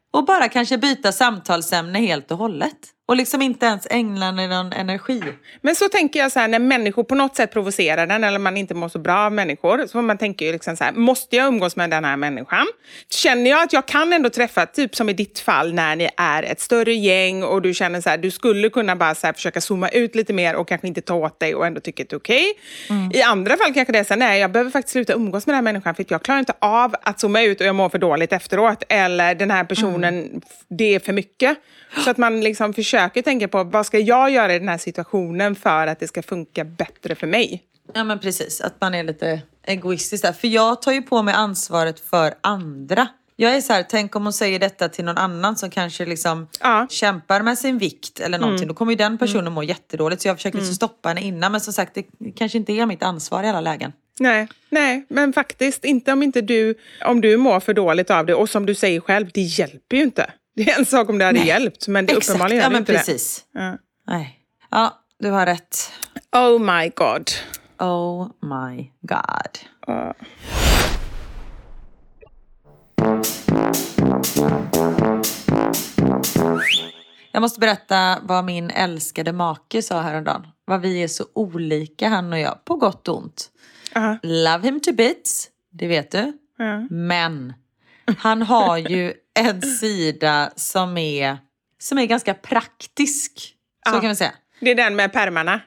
Och bara kanske byta samtalsämne helt och hållet. Och liksom inte ens ägna någon energi. Men så tänker jag så här, när människor på något sätt provocerar den, eller man inte mår så bra av människor, så får man tänka ju liksom så här, måste jag umgås med den här människan? Känner jag att jag kan ändå träffa, typ som i ditt fall, när ni är ett större gäng och du känner så här, du skulle kunna bara så här, försöka zooma ut lite mer och kanske inte ta åt dig och ändå tycka att det är okej. Okay. Mm. I andra fall kanske det är så här, nej, jag behöver faktiskt sluta umgås med den här människan för att jag klarar inte av att zooma ut och jag mår för dåligt efteråt. Eller den här personen, mm. det är för mycket. Så att man liksom försöker tänka på, vad ska jag göra i den här situationen för att det ska funka bättre för mig? Ja, men precis. Att man är lite egoistisk där. För jag tar ju på mig ansvaret för andra. Jag är så här, tänk om hon säger detta till någon annan som kanske liksom ja. kämpar med sin vikt eller någonting. Mm. Då kommer ju den personen mm. må jättedåligt. Så jag försöker liksom stoppa henne innan. Men som sagt, det kanske inte är mitt ansvar i alla lägen. Nej, nej, men faktiskt inte om inte du, om du mår för dåligt av det. Och som du säger själv, det hjälper ju inte. Det är en sak om det hade nej. hjälpt, men det Exakt. uppenbarligen gör ja, men inte precis. det. Ja. Nej. Ja, du har rätt. Oh my god. Oh my god. Uh. Jag måste berätta vad min älskade make sa häromdagen. Vad vi är så olika, han och jag, på gott och ont. Uh-huh. Love him to bits, det vet du. Uh-huh. Men han har ju en sida som är, som är ganska praktisk. Så uh-huh. kan man säga. Det är den med pärmarna.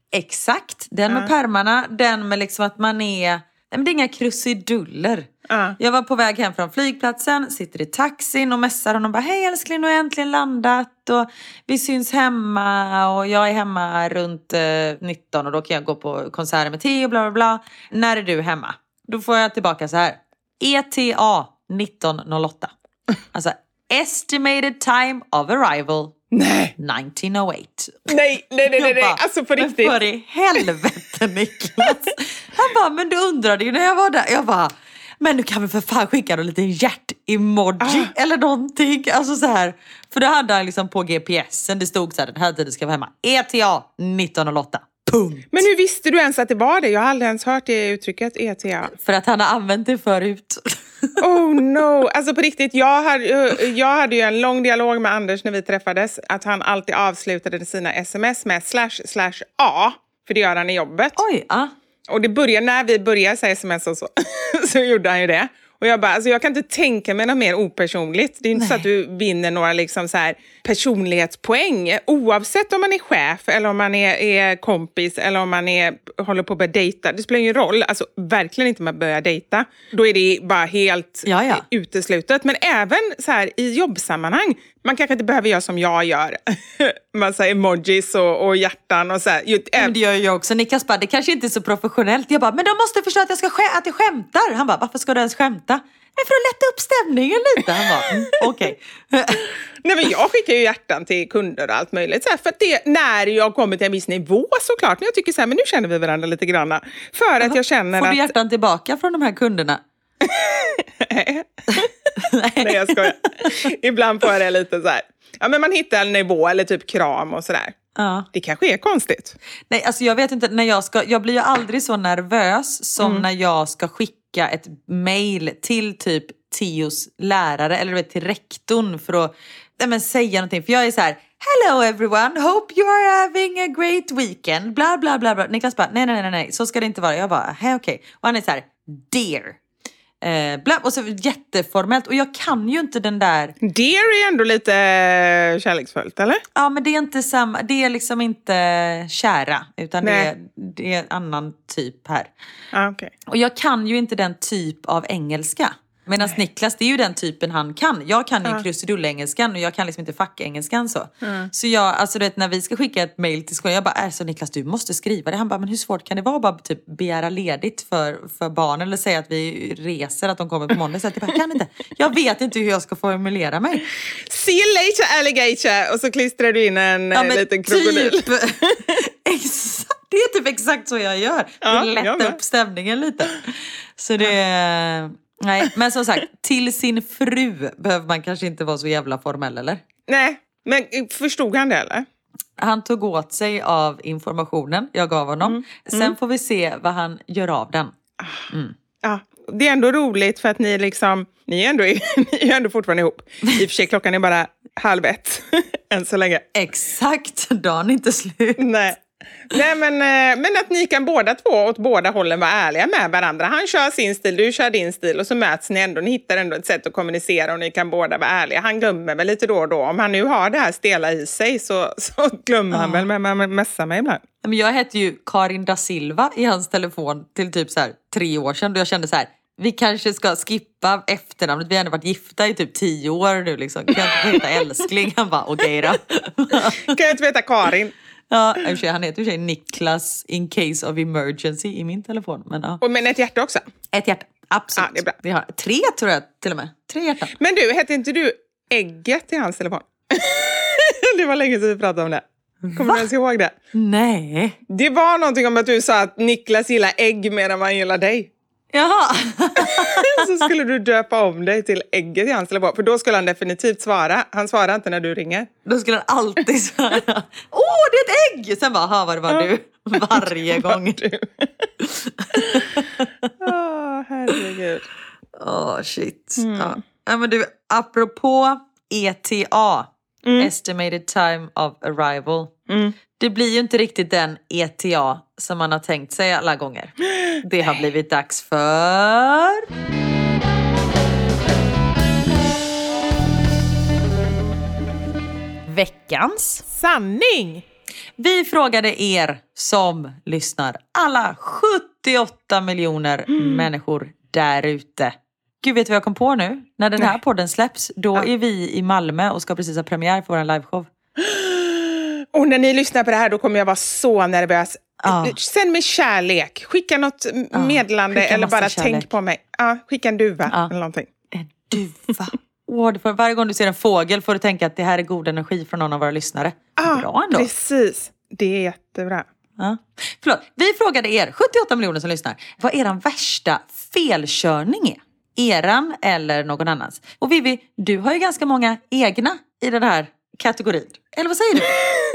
Exakt, den uh-huh. med pärmarna. Den med liksom att man är... Men det är inga krusiduller. Uh. Jag var på väg hem från flygplatsen, sitter i taxin och mässar honom. Bara, hej älskling, nu har jag äntligen landat. Och vi syns hemma och jag är hemma runt eh, nitton. Och då kan jag gå på konserter med Theo och bla bla bla. När är du hemma? Då får jag tillbaka så här. E T A nitton noll åtta. Alltså estimated time of arrival. Nej. nitton oh eight. Nej, nej, nej, nej, nej. Bara, alltså på riktigt. Men för i helvete, Niklas. Han bara, men du undrade ju när jag var där. Jag bara, men du kan väl för fan skicka en liten hjärt-emoji ah. eller någonting. Alltså så här. För då hade han liksom på G P S'en, det stod så här, den här tiden ska vara hemma. E T A nitton noll åtta. Punkt. Men hur visste du ens att det var det? Jag har aldrig ens hört det uttrycket, E T A. För att han har använt det förut. Oh no, alltså på riktigt, jag hade, jag hade ju en lång dialog med Anders när vi träffades. Att han alltid avslutade sina sms med slash slash A. För det gör han i jobbet. Oj, ja. Och det började, när vi började säga sms och så, så gjorde han ju det. Och jag bara, alltså jag kan inte tänka mig något mer opersonligt. Det är ju inte Nej. så att du vinner några liksom så här personlighetspoäng. Oavsett om man är chef eller om man är, är kompis eller om man är, håller på att börja dejta. Det spelar ingen roll. Alltså verkligen inte om man börjar dejta. Då är det bara helt ja, ja. uteslutet. Men även så här i jobbsammanhang. Man kanske inte behöver göra som jag gör. Massa emojis och, och hjärtan och så här. Men det gör jag också. Niklas bara, det kanske inte är så professionellt. Jag bara, men de måste förstå att jag, ska sk- att jag skämtar. Han bara, varför ska du ens skämta? Men för att lätta upp stämningen lite. Han bara, mm, okej. Okay. Nej, men jag skickar ju hjärtan till kunder och allt möjligt. Så här, för att det, när jag kommer till en viss nivå såklart. När jag tycker så här, men nu känner vi varandra lite granna. För att jag känner Får att... du hjärtan tillbaka från de här kunderna? Nej. Nej, jag skojar. Ibland får jag det lite så här. Ja, men man hittar en nivå eller typ kram och sådär. Ja. Det kanske är konstigt. Nej, alltså jag vet inte. När jag, ska, jag blir ju aldrig så nervös som mm. när jag ska skicka ett mail till typ Tios lärare eller vet, till rektorn för att nej, men, säga någonting. För jag är så här, hello everyone, hope you are having a great weekend. Bla bla bla. bla. Niklas bara, nej nej nej nej, så ska det inte vara. Jag bara, hej okej. Okay. Och han är så här, dear. Eh, bla, och så jätteformellt. Och jag kan ju inte den där... Dear är ändå lite kärleksfullt, eller? Ja, men det är inte samma... Det är liksom inte kära. Utan det är, det är en annan typ här. Ah, okay. Och jag kan ju inte den typ av engelska. Medan Niklas, det är ju den typen han kan. Jag kan ju ja. krusidull-engelskan och jag kan liksom inte fackengelskan så. Mm. Så jag, alltså du vet, när vi ska skicka ett mail till skolan, jag bara, alltså Niklas, du måste skriva det. Han bara, men hur svårt kan det vara? Bara typ begära ledigt för, för barnen eller säga att vi reser, att de kommer på måndag. Så jag bara, kan inte. Jag vet inte hur jag ska formulera mig. See you later, alligator. Och så klistrar du in en ja, liten krokodil. Typ, exakt, det är typ exakt så jag gör. För att ja, lätta upp stämningen lite. Så det är... Nej, men som sagt, till sin fru behöver man kanske inte vara så jävla formell, eller? Nej, men förstod han det, eller? Han tog åt sig av informationen jag gav honom. Mm. Sen mm. får vi se vad han gör av den. Mm. Ja, det är ändå roligt för att ni liksom, ni är ändå, ni är ändå fortfarande ihop. I och för sig, klockan är bara halv ett än så länge. Exakt, dagen är inte slut. Nej. Nej, men, men att ni kan båda två åt båda hållen vara ärliga med varandra. Han kör sin stil, du kör din stil och så möts ni ändå. Ni hittar ändå ett sätt att kommunicera och ni kan båda vara ärliga. Han glömmer väl lite då och då. Om han nu har det här stela i sig så, så glömmer ja. han väl med, med, med mässa mig ibland. Men jag hette ju Karin da Silva i hans telefon till typ så här tre år sedan. Då jag kände så här, vi kanske ska skippa efternamnet. Vi har ändå varit gifta i typ tio år nu liksom. Kan jag inte få heta älskling? Han bara, okej okay då. Kan jag inte veta Karin? Ja, han heter ju Niklas in case of emergency i min telefon. Men, ja. Och men ett hjärta också? Ett hjärta, absolut. Ja, det är bra. Vi har tre tror jag till och med. Tre hjärtan. Men du, hette inte du Ägget i hans telefon? Det var länge sedan vi pratade om det. Kommer du ens ihåg det? Nej. Det var någonting om att du sa att Niklas gillar ägg mer än vad han gillar dig. Jaha. Så skulle du döpa om dig till Ägget i hans telefon. För då skulle han definitivt svara. Han svarar inte när du ringer. Då skulle han alltid svara. Åh, oh, det är ett ägg! Sen bara, ha, var det var du? Varje gång. Åh, oh, herregud. Åh, oh, shit. Mm. Ja. Ja, men du, apropå E T A. Mm. Estimated time of arrival. Mm. Det blir ju inte riktigt den E T A som man har tänkt sig alla gånger. Det har blivit dags för... Veckans sanning! Vi frågade er som lyssnar. Alla sjuttioåtta miljoner mm. människor där ute. Gud, vet du vad jag kom på nu? När den här Nej. podden släpps, då ja. är vi i Malmö och ska precis ha premiär för vår liveshow. Och när ni lyssnar på det här, då kommer jag vara så nervös. Ja. Sänd mig kärlek. Skicka något ja. meddelande skicka eller bara kärlek. Tänk på mig. Ja, skicka en duva ja. eller någonting. En duva. Åh, oh, varje gång du ser en fågel får du tänka att det här är god energi från någon av våra lyssnare. Ja, bra ändå. Precis. Det är jättebra. Ja. Förlåt, vi frågade er, sjuttioåtta miljoner som lyssnar, vad eran värsta felkörning är. Eran eller någon annans. Och Vivi, du har ju ganska många egna i den här kategorin. Eller vad säger du?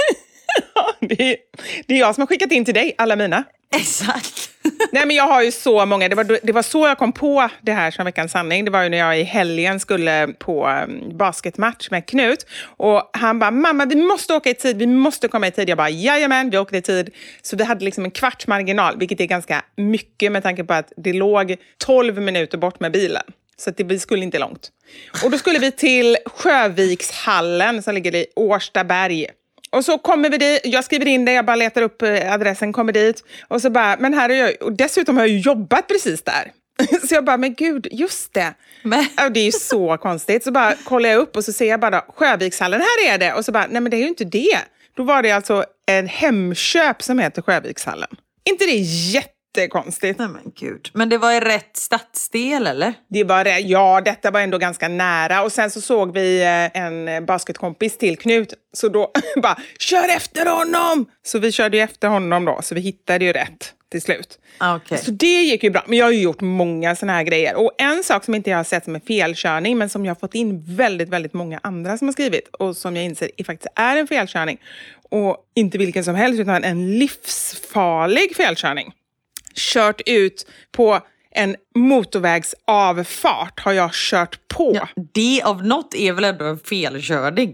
Ja, det är, det är jag som har skickat in till dig, alla mina. Exakt. Nej, men jag har ju så många. Det var, det var så jag kom på det här som veckans sanning. Det var ju när jag i helgen skulle på basketmatch med Knut. Och han bara, mamma vi måste åka i tid, vi måste komma i tid. Jag bara, jajamän, vi åkte i tid. Så vi hade liksom en kvarts marginal, vilket är ganska mycket med tanke på att det låg tolv minuter bort med bilen. Så att det, vi skulle inte långt. Och då skulle vi till Sjövikshallen som ligger i Årstaberg. Och så kommer vi dit, jag skriver in det, jag bara letar upp adressen, kommer dit. Och så bara, men här är jag, och dessutom har jag ju jobbat precis där. Så jag bara, men gud, just det. Men. Och det är ju så konstigt. Så bara kollar jag upp och så ser jag bara, Sjövikshallen, här är det. Och så bara, nej men det är ju inte det. Då var det alltså en Hemköp som heter Sjövikshallen. Inte det jätte... Det är konstigt. Nej men gud. Men det var i rätt stadsdel eller? Det var det. Ja, detta var ändå ganska nära. Och sen så såg vi en basketkompis till Knut. Så då bara, kör efter honom! Så vi körde ju efter honom då. Så vi hittade ju rätt till slut. Okay. Så det gick ju bra. Men jag har ju gjort många såna här grejer. Och en sak som inte jag har sett som en felkörning. Men som jag har fått in väldigt, väldigt många andra som har skrivit. Och som jag inser är faktiskt är en felkörning. Och inte vilken som helst utan en livsfarlig felkörning. Kört ut på en motorvägsavfart har jag kört på. Ja, det av något är väl ändå en felkörning.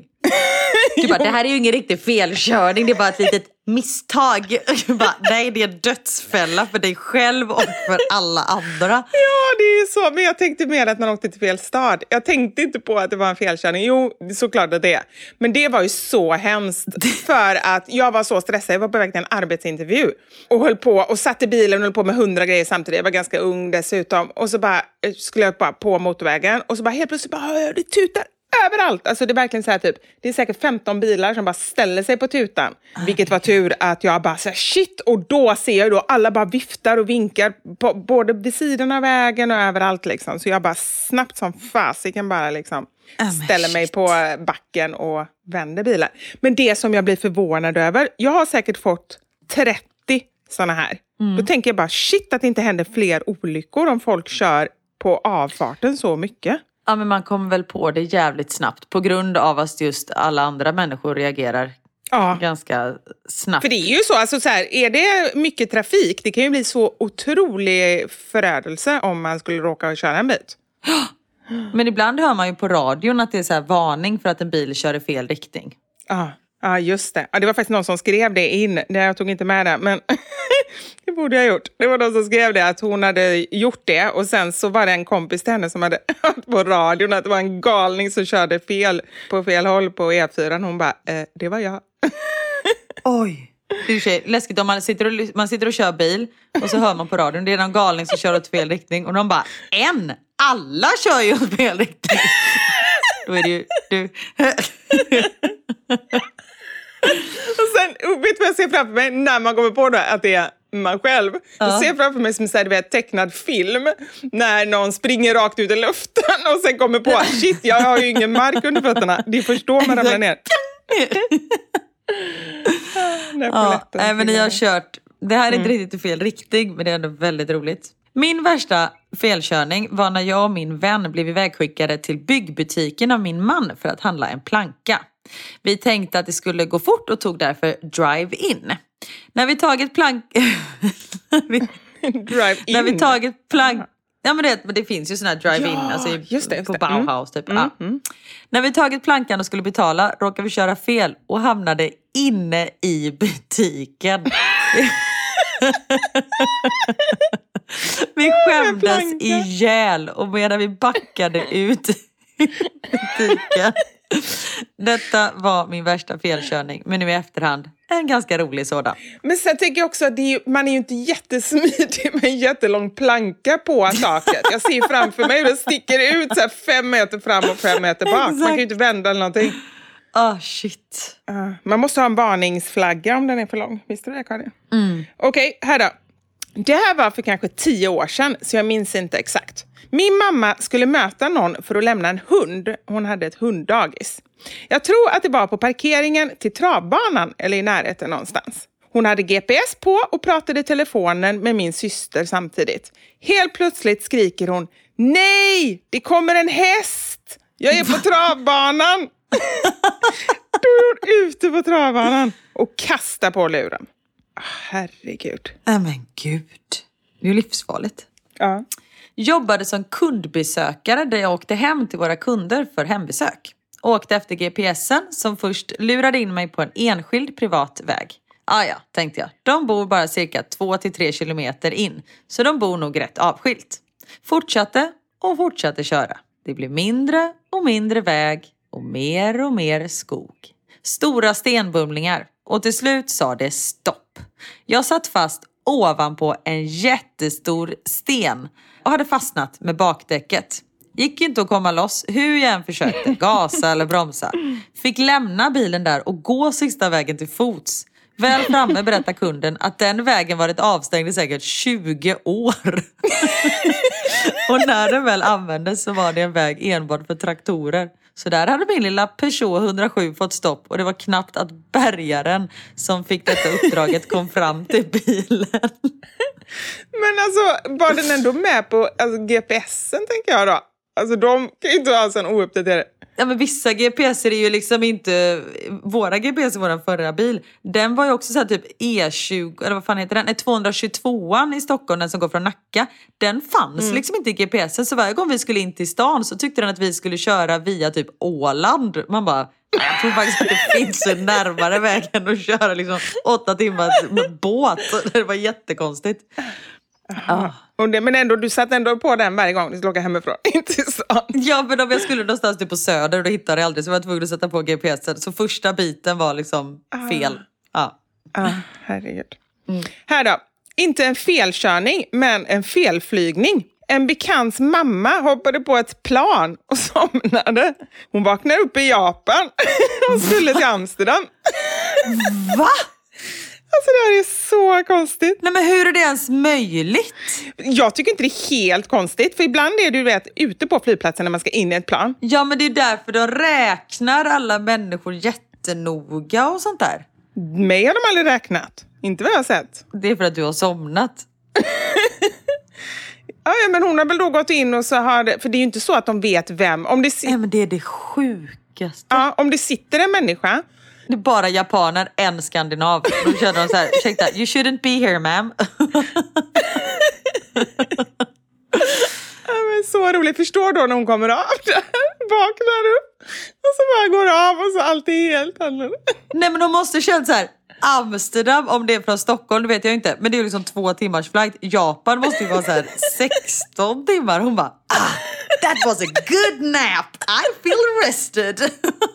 Du bara, det här är ju ingen riktig felkörning, det är bara ett litet misstag. Du bara, nej, det är en dödsfälla för dig själv och för alla andra. Ja, det är så. Men jag tänkte mer att man åkte till fel stad. Jag tänkte inte på att det var en felkörning. Jo, såklart att det är. Men det var ju så hemskt. För att jag var så stressad. Jag var på väg till en arbetsintervju. Och höll på och satt i bilen och höll på med hundra grejer samtidigt. Jag var ganska ung dessutom. Och så bara skulle jag bara på motorvägen. Och så bara helt plötsligt bara, hör jag det tutar överallt. Alltså det är verkligen så här typ, det är säkert femton bilar som bara ställer sig på tutan. Ah, vilket var tur att jag bara så här, shit. Och då ser jag då alla bara viftar och vinkar på, både vid sidan av vägen och överallt liksom. Så jag bara snabbt som fasiken bara liksom ah, ställer mig på backen och vänder bilar. Men det som jag blir förvånad över, jag har säkert fått trettio såna här. Mm. Då tänker jag bara shit att det inte händer fler olyckor om folk kör på avfarten så mycket. Ja, men man kommer väl på det jävligt snabbt på grund av att just alla andra människor reagerar Ja. Ganska snabbt. För det är ju så, alltså så här, är det mycket trafik, det kan ju bli så otrolig förödelse om man skulle råka köra en bit. Men ibland hör man ju på radion att det är så här varning för att en bil kör i fel riktning. Ja, ja just det. Ja, det var faktiskt någon som skrev det in. Jag tog inte med det, men det borde jag ha gjort. Det var någon som skrev det, att hon hade gjort det. Och sen så var det en kompis till henne som hade hört på radion att det var en galning som körde fel på fel håll på E fyra. Hon bara, eh, det var jag. Oj. Det är läskigt om man sitter, och, man sitter och kör bil och så hör man på radion, det är någon galning som kör åt fel riktning. Och de bara, en! Alla kör ju åt fel riktning. Då är det ju du. Och sen, vet du vad jag ser framför mig när man kommer på det, att det är man själv. Ja. Jag ser framför mig som en tecknad film när någon springer rakt ut i luften och sen kommer på, shit, jag har ju ingen mark under fötterna. Det förstår man ramlar ner. Ja, även ni har kört. Det här är inte mm. riktigt i fel riktning, men det är ändå väldigt roligt. Min värsta felkörning var när jag och min vän blev ivägskickade till byggbutiken av min man för att handla en planka. Vi tänkte att det skulle gå fort och tog därför drive-in. När vi tagit plank... drive-in? När vi tagit plank... Ja, men det, det finns ju såna här drive-in ja, alltså i, just det, just på det. Bauhaus typ. Mm, ja. mm. När vi tagit plankan och skulle betala råkade vi köra fel och hamnade inne i butiken. Vi skämdes ihjäl och medan vi backade ut i butiken. Detta var min värsta felkörning, men nu i efterhand en ganska rolig sådan. Men sen tänker jag också att det är, man är ju inte jättesmidig med en jättelång planka på taket. Jag ser framför mig hur det sticker ut så här fem meter fram och fem meter bak. Exakt. Man kan ju inte vända eller någonting. Ah, oh, shit. Uh, man måste ha en varningsflagga om den är för lång. Visste du det, Karin? Mm. Okej, okay, här då. Det här var för kanske tio år sedan, så jag minns inte exakt. Min mamma skulle möta någon för att lämna en hund. Hon hade ett hunddagis. Jag tror att det var på parkeringen till travbanan eller i närheten någonstans. Hon hade G P S på och pratade i telefonen med min syster samtidigt. Helt plötsligt skriker hon, nej, det kommer en häst! Jag är på travbanan! Då är hon ute på travbanan och kastar på luren. Herregud. Nej men gud. Det är ju livsfarligt. Ja. Jobbade som kundbesökare där jag åkte hem till våra kunder för hembesök. Åkte efter G P S'en som först lurade in mig på en enskild privat väg. Ah ja, tänkte jag. De bor bara cirka två till tre kilometer in. Så de bor nog rätt avskilt. Fortsatte och fortsatte köra. Det blev mindre och mindre väg och mer och mer skog. Stora stenbumlingar. Och till slut sa det stopp. Jag satt fast ovanpå en jättestor sten och hade fastnat med bakdäcket. Gick inte att komma loss hur jag än försökte gasa eller bromsa. Fick lämna bilen där och gå sista vägen till fots. Väl framme berättar kunden att den vägen varit avstängd i säkert tjugo år. Och när den väl användes så var det en väg enbart för traktorer. Så där hade min lilla Peugeot hundrasju fått stopp och det var knappt att bärgaren som fick detta uppdraget kom fram till bilen. Men alltså, var den ändå med på alltså, G P S'en tänker jag då? Alltså de kan ju inte ha en ouppdaterad. Ja men vissa G P S'er är ju liksom inte, våra G P S'er, vår förra bil, den var ju också så här typ E tjugo, eller vad fan heter den? Nej, tvåhundratjugotvåan i Stockholm, den som går från Nacka. Den fanns mm. liksom inte i G P S'en, så varje gång vi skulle in till stan så tyckte den att vi skulle köra via typ Åland. Man bara, jag tror faktiskt att det finns en närmare väg än att köra liksom åtta timmar med båt. Det var jättekonstigt. Ah. Och det, men ändå, du satt ändå på den varje gång du skulle åka hemifrån, inte så. Ja, men om jag skulle någonstans typ på Söder och då hittade jag aldrig, så var jag tvungen att sätta på G P S'en. Så första biten var liksom ah. fel. Ja. Ah, herregud. Mm. Här då, inte en felkörning, men en felflygning. En bekants mamma hoppade på ett plan och somnade. Hon vaknade upp i Japan och skulle till Amsterdam. Va? Alltså det här är så konstigt. Nej men hur är det ens möjligt? Jag tycker inte det är helt konstigt. För ibland är du vet ute på flygplatsen när man ska in i ett plan. Ja men det är därför de räknar alla människor jättenoga och sånt där. Mig har de aldrig räknat. Inte vad jag har sett. Det är för att du har somnat. Ja men hon har väl då gått in och så har det, för det är ju inte så att de vet vem. Om det si- Nej men det är det sjukaste. Ja, om det sitter en människa Det är bara japaner, en skandinav. Då körde de så här, ursäkta, you shouldn't be here ma'am. Ja, men så roligt. Förstår då när hon kommer av där, vaknar upp och så bara går av och så allt är helt annorlunda. Nej men de måste känna så här, Amsterdam, om det är från Stockholm, det vet jag inte. Men det är ju liksom två timmars flight. Japan måste ju vara så här sexton timmar. Hon bara, ah, that was a good nap. I feel rested.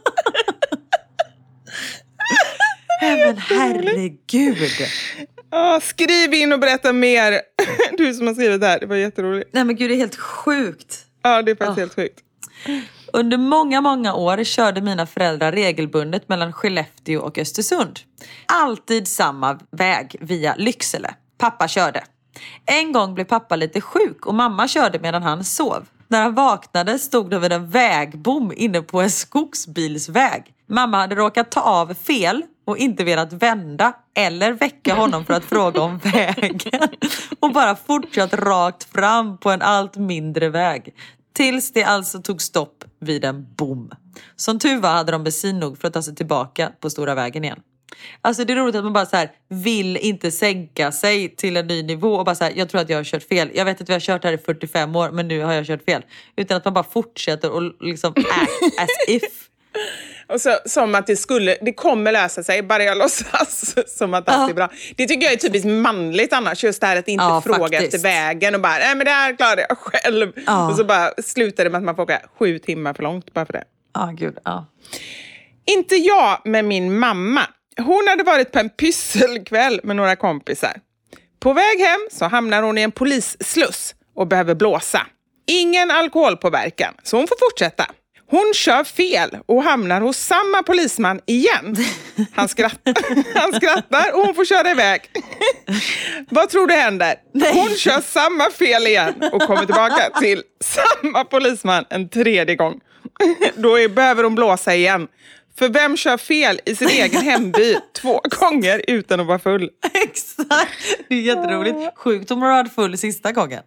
Men herregud. Oh, skriv in och berätta mer. Du som har skrivit det här, det var jätteroligt. Nej men gud, det är helt sjukt. Ja, det är faktiskt oh. helt sjukt. Under många, många år körde mina föräldrar regelbundet mellan Skellefteå och Östersund. Alltid samma väg via Lycksele. Pappa körde. En gång blev pappa lite sjuk och mamma körde medan han sov. När han vaknade stod det vid en vägbom inne på en skogsbilsväg. Mamma hade råkat ta av fel och inte velat vända eller väcka honom för att fråga om vägen. Och bara fortsatt rakt fram på en allt mindre väg. Tills det alltså tog stopp vid en bom. Som tur var hade de bensin nog för att ta sig tillbaka på stora vägen igen. Alltså det är roligt att man bara så här vill inte sänka sig till en ny nivå och bara så här, jag tror att jag har kört fel. Jag vet att vi har kört här i fyrtiofem år men nu har jag kört fel. Utan att man bara fortsätter och liksom act as if. Och så, som att det skulle, det kommer lösa sig, bara jag låtsas som att allt är bra. Det tycker jag är typiskt manligt annars, just det här att inte ja, fråga faktiskt. Efter vägen och bara, nej men det här klarar jag själv. Ja. Och så bara slutar det med att man får åka sju timmar för långt bara för det. Ja, oh, gud, ja. Inte jag med min mamma. Hon hade varit på en pysselkväll med några kompisar. På väg hem så hamnar hon i en polissluss och behöver blåsa. Ingen alkoholpåverkan, så hon får fortsätta. Hon kör fel och hamnar hos samma polisman igen. Han skrattar, han skrattar och hon får köra iväg. Vad tror du händer? Hon kör samma fel igen och kommer tillbaka till samma polisman en tredje gång. Då är, behöver hon blåsa igen. För vem kör fel i sin egen hemby två gånger utan att vara full? Exakt, det är jätteroligt. Sjukt om hon har varit full sista gången.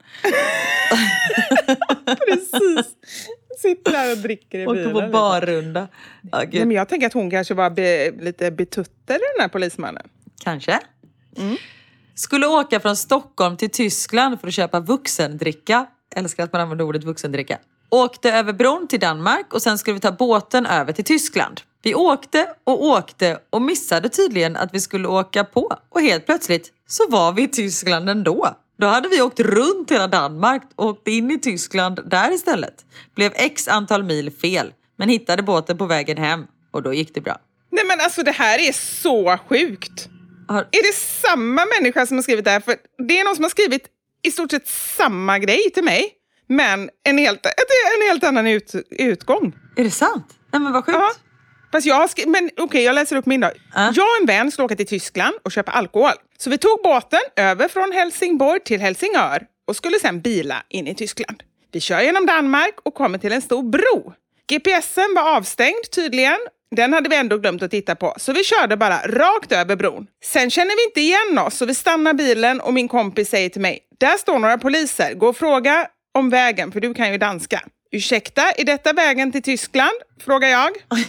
Precis. Sitter där och dricker i bilen. Och på barrunda. Oh, men jag tänker att hon kanske var be, lite betuttare, den här polismannen. Kanske. Mm. Skulle åka från Stockholm till Tyskland för att köpa vuxendricka. Älskar att man använder ordet vuxendricka. Åkte över bron till Danmark och sen skulle vi ta båten över till Tyskland. Vi åkte och åkte och missade tydligen att vi skulle åka på. Och helt plötsligt så var vi i Tyskland ändå. Då hade vi åkt runt hela Danmark och åkt in i Tyskland där istället. Blev x antal mil fel, men hittade båten på vägen hem och då gick det bra. Nej men alltså det här är så sjukt. Har... Är det samma människa som har skrivit det här? För det är någon som har skrivit i stort sett samma grej till mig. Men en helt, en helt annan ut, utgång. Är det sant? Nej men vad sjukt. Ja. Fast jag skri- men okej, okay, jag läser upp min då. Uh. Jag och en vän skulle åka till Tyskland och köpa alkohol. Så vi tog båten över från Helsingborg till Helsingör och skulle sen bila in i Tyskland. Vi kör genom Danmark och kommer till en stor bro. G P S'en var avstängd tydligen. Den hade vi ändå glömt att titta på. Så vi körde bara rakt över bron. Sen känner vi inte igen oss så vi stannar bilen och min kompis säger till mig: där står några poliser, gå och fråga om vägen för du kan ju danska. Ursäkta, är detta vägen till Tyskland? Frågar jag.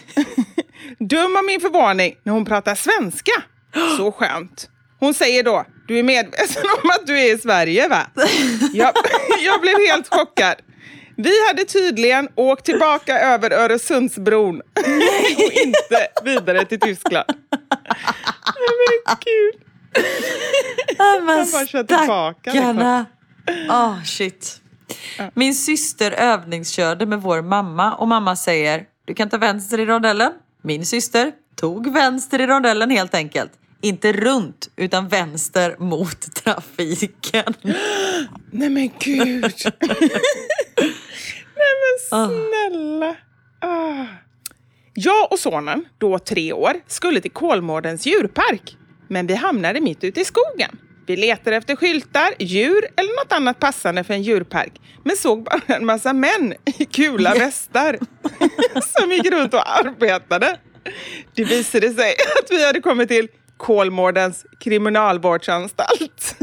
Dum av min förvåning när hon pratar svenska. Så skönt. Hon säger då, du är medveten om att du är i Sverige va? Jag, jag blev helt chockad. Vi hade tydligen åkt tillbaka över Öresundsbron och inte vidare till Tyskland. Men gud. Jag bara kör tillbaka. Stackarna. Åh, oh, shit. Min syster övningskörde med vår mamma och mamma säger, du kan ta vänster i rondellen. Min syster tog vänster i rondellen helt enkelt. Inte runt, utan vänster mot trafiken. Nej men gud. Nej men snälla. Oh. Jag och sonen, då tre år, skulle till Kolmårdens djurpark. Men vi hamnade mitt ute i skogen. Vi letade efter skyltar, djur eller något annat passande för en djurpark. Men såg bara en massa män i kula västar som gick runt och arbetade. Det visade sig att vi hade kommit till Kolmårdens kriminalvårdsanstalt.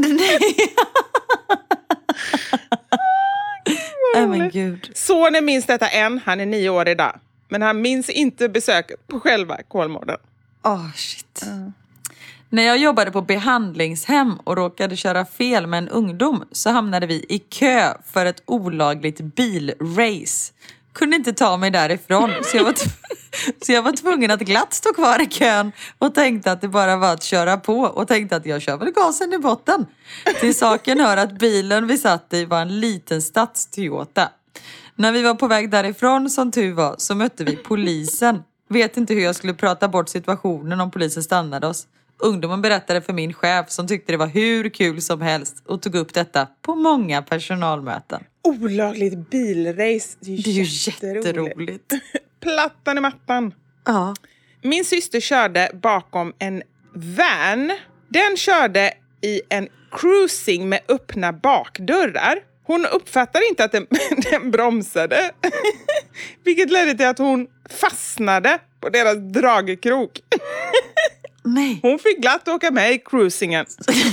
Nej men gud. Sonen minns detta än, han är nio år idag. Men han minns inte besöket på själva Kolmården. Åh, oh, shit. Mm. När jag jobbade på behandlingshem och råkade köra fel med en ungdom så hamnade vi i kö för ett olagligt bilrace. Kunde inte ta mig därifrån så jag var, t- så jag var tvungen att glatt stå kvar i kön och tänkte att det bara var att köra på och tänkte att jag kör väl gasen i botten. Till saken hör att bilen vi satt i var en liten stads-Toyota. När vi var på väg därifrån som tur var så mötte vi polisen. Vet inte hur jag skulle prata bort situationen om polisen stannade oss. Ungdomen berättade för min chef som tyckte det var hur kul som helst och tog upp detta på många personalmöten. Olagligt bilrace, det är ju, det är ju jätteroligt. jätteroligt. Plattan i mattan. Ja. Min syster körde bakom en van. Den körde i en cruising med öppna bakdörrar. Hon uppfattade inte att den, den bromsade. Vilket ledde till att hon fastnade på deras dragkrok. Nej. Hon fick glatt åka med i cruisingen.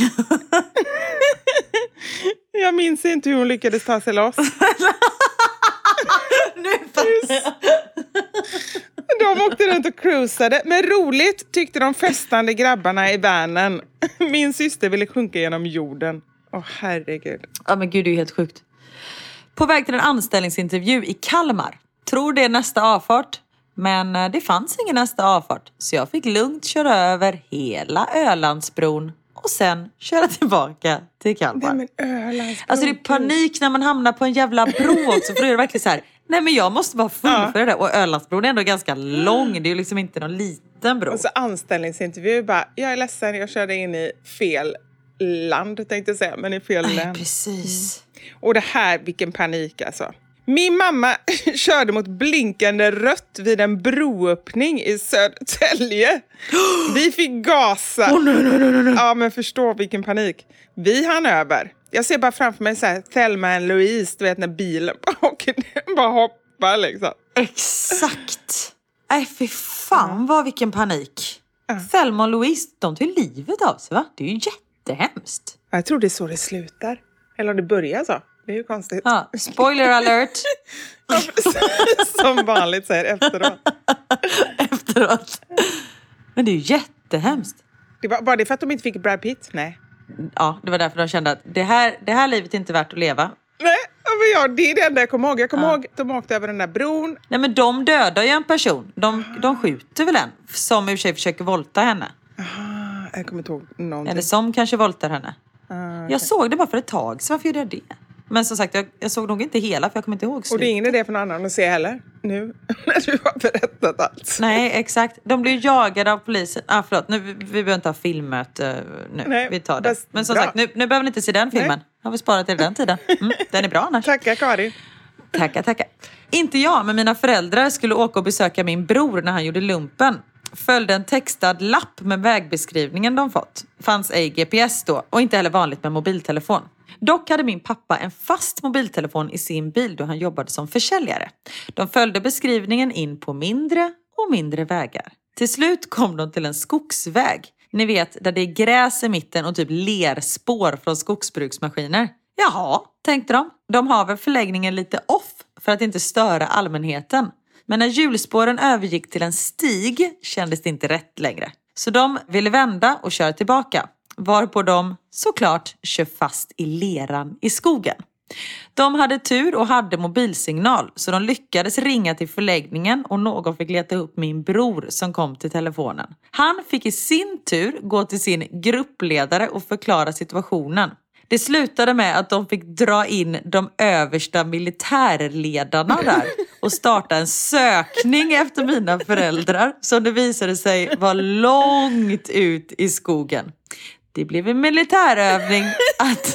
Jag minns inte hur hon lyckades ta sig loss. Nu fattar De åkte runt och cruisade. Men roligt tyckte de festande grabbarna i vanen. Min syster ville sjunka genom jorden. Åh, oh, herregud. Ja, men gud, det är ju helt sjukt. På väg till en anställningsintervju i Kalmar. Tror det är nästa avfart. Men det fanns ingen nästa avfart. Så jag fick lugnt köra över hela Ölandsbron. Och sen köra tillbaka till Kalmar. Nej, men Ölandsbron. Alltså det är panik när man hamnar på en jävla bro också. För det är verkligen så här. Nej, men jag måste bara fullfölja det. Och Ölandsbron är ändå ganska lång. Det är ju liksom inte någon liten bro. Och så anställningsintervju bara. Jag är ledsen, jag körde in i fel land tänkte jag säga. Men i fel län. Precis. Mm. Och det här, vilken panik alltså. Min mamma körde mot blinkande rött vid en broöppning i Södertälje. Vi fick gasa. Oh, nej, nej, nej, nej. Ja, men förstå vilken panik. Vi hann över. Jag ser bara framför mig så här Thelma och Louise, du vet när bilen bara, åker, bara hoppar liksom. Exakt. Nej, fy fan mm. vad vilken panik. Mm. Thelma och Louise, de tog livet av sig, va? Det är ju jättehemskt. Jag tror det är så det slutar. Eller om det börjar så. Det är ju konstigt. Ja, spoiler alert. Ja, som vanligt säger efteråt. Efteråt. Men det är ju jättehemskt. Det var bara det för att de inte fick Brad Pitt? Nej. Ja, det var därför de kände att det här, det här livet är inte värt att leva. Nej, men jag, det är det enda jag kommer ihåg. Jag kommer ja. ihåg att de åkte över den där bron. Nej, men de dödar ju en person. De, de skjuter väl en som i och för sig försöker våldta henne. Aha, jag kommer inte ihåg någonting. Eller som kanske våldtar henne. Ah, okay. Jag såg det bara för ett tag, så varför gjorde jag det? Men som sagt, jag, jag såg nog inte hela för jag kommer inte ihåg slutet. Och det är ingen idé för någon annan att se heller. Nu, när du har berättat allt. Nej, exakt. De blir jagade av polisen. Ah, förlåt, nu, vi behöver inte ha filmmöte nu. Nej, vi tar det. Men som bra. sagt, nu, nu behöver ni inte se den filmen. Nej. Har vi sparat till den tiden. Mm, den är bra annars. Tackar, Karin. Tackar, tackar. Inte jag, men mina föräldrar skulle åka och besöka min bror när han gjorde lumpen. Följde en textad lapp med vägbeskrivningen de fått. Fanns ej G P S då och inte heller vanligt med mobiltelefon. Dock hade min pappa en fast mobiltelefon i sin bil då han jobbade som försäljare. De följde beskrivningen in på mindre och mindre vägar. Till slut kom de till en skogsväg. Ni vet, där det är gräs i mitten och typ lerspår från skogsbruksmaskiner. Jaha, tänkte de. De har väl förläggningen lite off för att inte störa allmänheten. Men när hjulspåren övergick till en stig kändes det inte rätt längre. Så de ville vända och köra tillbaka. Varpå de såklart kör fast i leran i skogen. De hade tur och hade mobilsignal så de lyckades ringa till förläggningen och någon fick leta upp min bror som kom till telefonen. Han fick i sin tur gå till sin gruppledare och förklara situationen. Det slutade med att de fick dra in de översta militärledarna där och starta en sökning efter mina föräldrar som det visade sig var långt ut i skogen. Det blev en militärövning att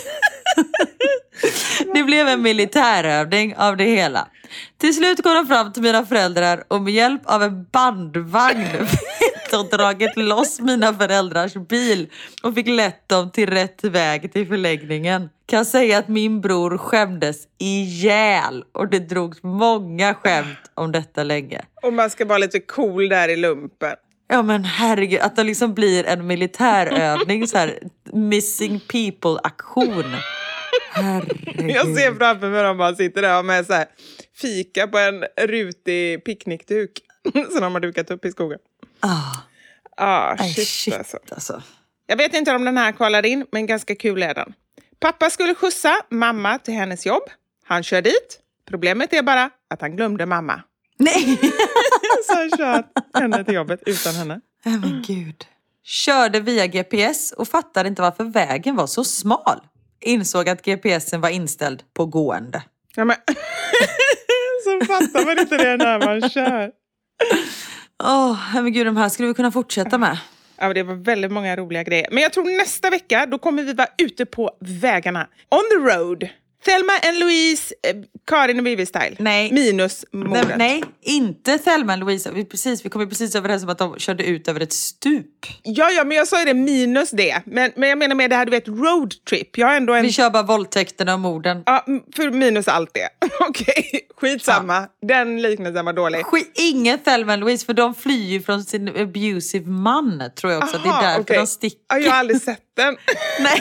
det blev en militärövning av det hela. Till slut kom de fram till mina föräldrar och med hjälp av en bandvagn fick de dragit loss mina föräldrars bil och fick lett dem till rätt väg till förläggningen. Kan säga att min bror skämdes ihjäl och det drogs många skämt om detta länge. Och man ska vara lite cool där i lumpen. Ja men herregud, att det liksom blir en militärövning, så här missing people-aktion. Herregud. Jag ser framför mig att man sitter där med så här fika på en rutig picknickduk som de har dukat upp i skogen. Ah. Ah, Nej, shit, shit alltså. alltså. Jag vet inte om den här kvalar in, men ganska kul är den. Pappa skulle skjutsa mamma till hennes jobb. Han kör dit. Problemet är bara att han glömde mamma. Nej! Så han kör henne till jobbet utan henne. Nej men gud. Körde via G P S och fattade inte varför vägen var så smal. Insåg att G P S'en var inställd på gående. Ja, men... Så fattar man inte det när man kör. Åh, oh, men gud, de här skulle vi kunna fortsätta med. Ja, det var väldigt många roliga grejer. Men jag tror nästa vecka, då kommer vi vara ute på vägarna. On the road. Thelma and Louise, eh, Karin och Vivi-style. Nej. Minus mordet. Nej, nej, inte Thelma och Louise. Vi, precis, vi kom ju precis överens om att de körde ut över ett stup. Ja, ja, men jag sa ju det minus det. Men, men jag menar med det här, du vet, roadtrip. Jag har ändå en... Vi kör bara våldtäkterna och morden. Ja, för minus allt det. Okej, okay. Skitsamma. Ja. Den liknelsen var dålig. Skit, ingen Thelma och Louise, för de flyr ju från sin abusive man, tror jag också. Aha, det är därför okay. de sticker. Ja, jag har aldrig sett den. Nej.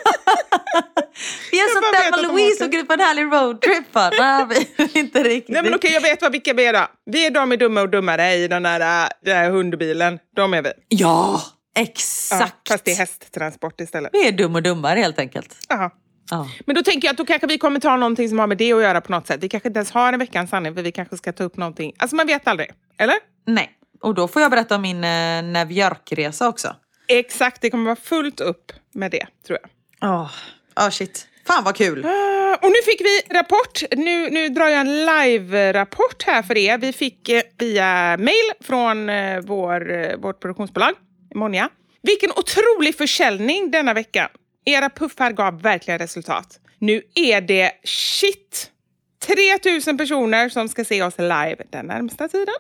Vi har så Thelma och Louise åker ut på en härlig roadtrip. Nej, vi inte riktigt. Nej, men okej, jag vet vad vilka vi är då. Vi är de är dumma och dummare i den där, den där hundbilen. De är vi. Ja, exakt. Ja, fast det är hästtransport istället. Vi är dumma och dummare helt enkelt. Aha. Ja. Men då tänker jag att då kanske vi kommer ta någonting som har med det att göra på något sätt. Vi kanske inte ens har en veckans sanning, för vi kanske ska ta upp någonting. Alltså man vet aldrig, eller? Nej, och då får jag berätta om min eh, New York-resa också. Exakt, det kommer vara fullt upp med det, tror jag. Ja, oh. oh, shit. Fan vad kul. Uh, och nu fick vi rapport. Nu, nu drar jag en live-rapport här för er. Vi fick eh, via mail från eh, vår, eh, vårt produktionsbolag, Monja. Vilken otrolig försäljning denna vecka. Era puffar gav verkligen resultat. Nu är det shit tre tusen personer som ska se oss live den närmsta tiden.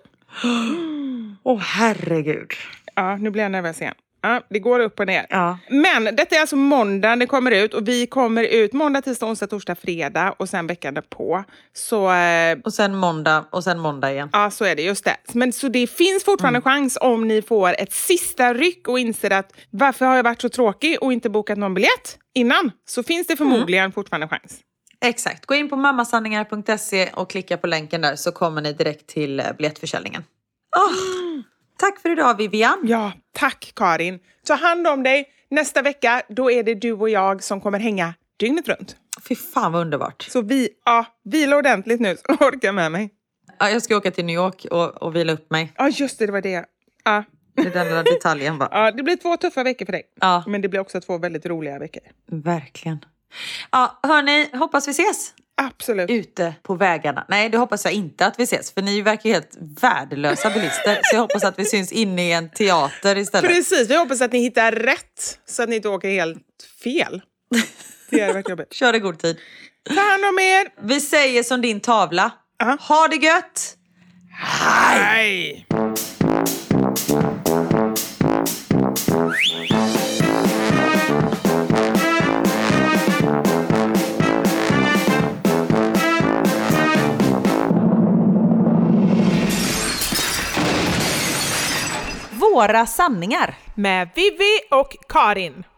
Åh, oh, herregud. Ja, nu blir jag nervös igen. Ja, det går upp och ner. Ja. Men detta är alltså måndag det kommer ut. Och vi kommer ut måndag, tisdag, onsdag, torsdag, fredag. Och sen veckan därpå. Så, eh, och sen måndag och sen måndag igen. Ja, så är det. Just det. Men så det finns fortfarande mm. chans om ni får ett sista ryck och inser att varför har jag varit så tråkig och inte bokat någon biljett innan? Så finns det förmodligen mm. fortfarande chans. Exakt. Gå in på mammasanningar punkt se och klicka på länken där så kommer ni direkt till biljettförsäljningen. Oh. Mm. Tack för idag, Vivian. Ja, tack Karin. Ta hand om dig. Nästa vecka, då är det du och jag som kommer hänga dygnet runt. Fy fan vad underbart. Så vi, ja, vila ordentligt nu så orkar med mig. Ja, jag ska åka till New York och, och vila upp mig. Ja, just det, det var det. Ja. Det är den där detaljen va? Ja, det blir två tuffa veckor för dig. Ja. Men det blir också två väldigt roliga veckor. Verkligen. Ja, hörni, hoppas vi ses. Absolut. Ute på vägarna. Nej, det hoppas jag inte att vi ses. För ni verkar helt värdelösa bilister. Så jag hoppas att vi syns inne i en teater istället. Precis, vi hoppas att ni hittar rätt. Så att ni inte åker helt fel. Det är verkligen jobbigt. Kör i god tid. Ta hand om er. Vi säger som din tavla. Uh-huh. Ha det gött. Hej! Våra sanningar med Vivi och Karin.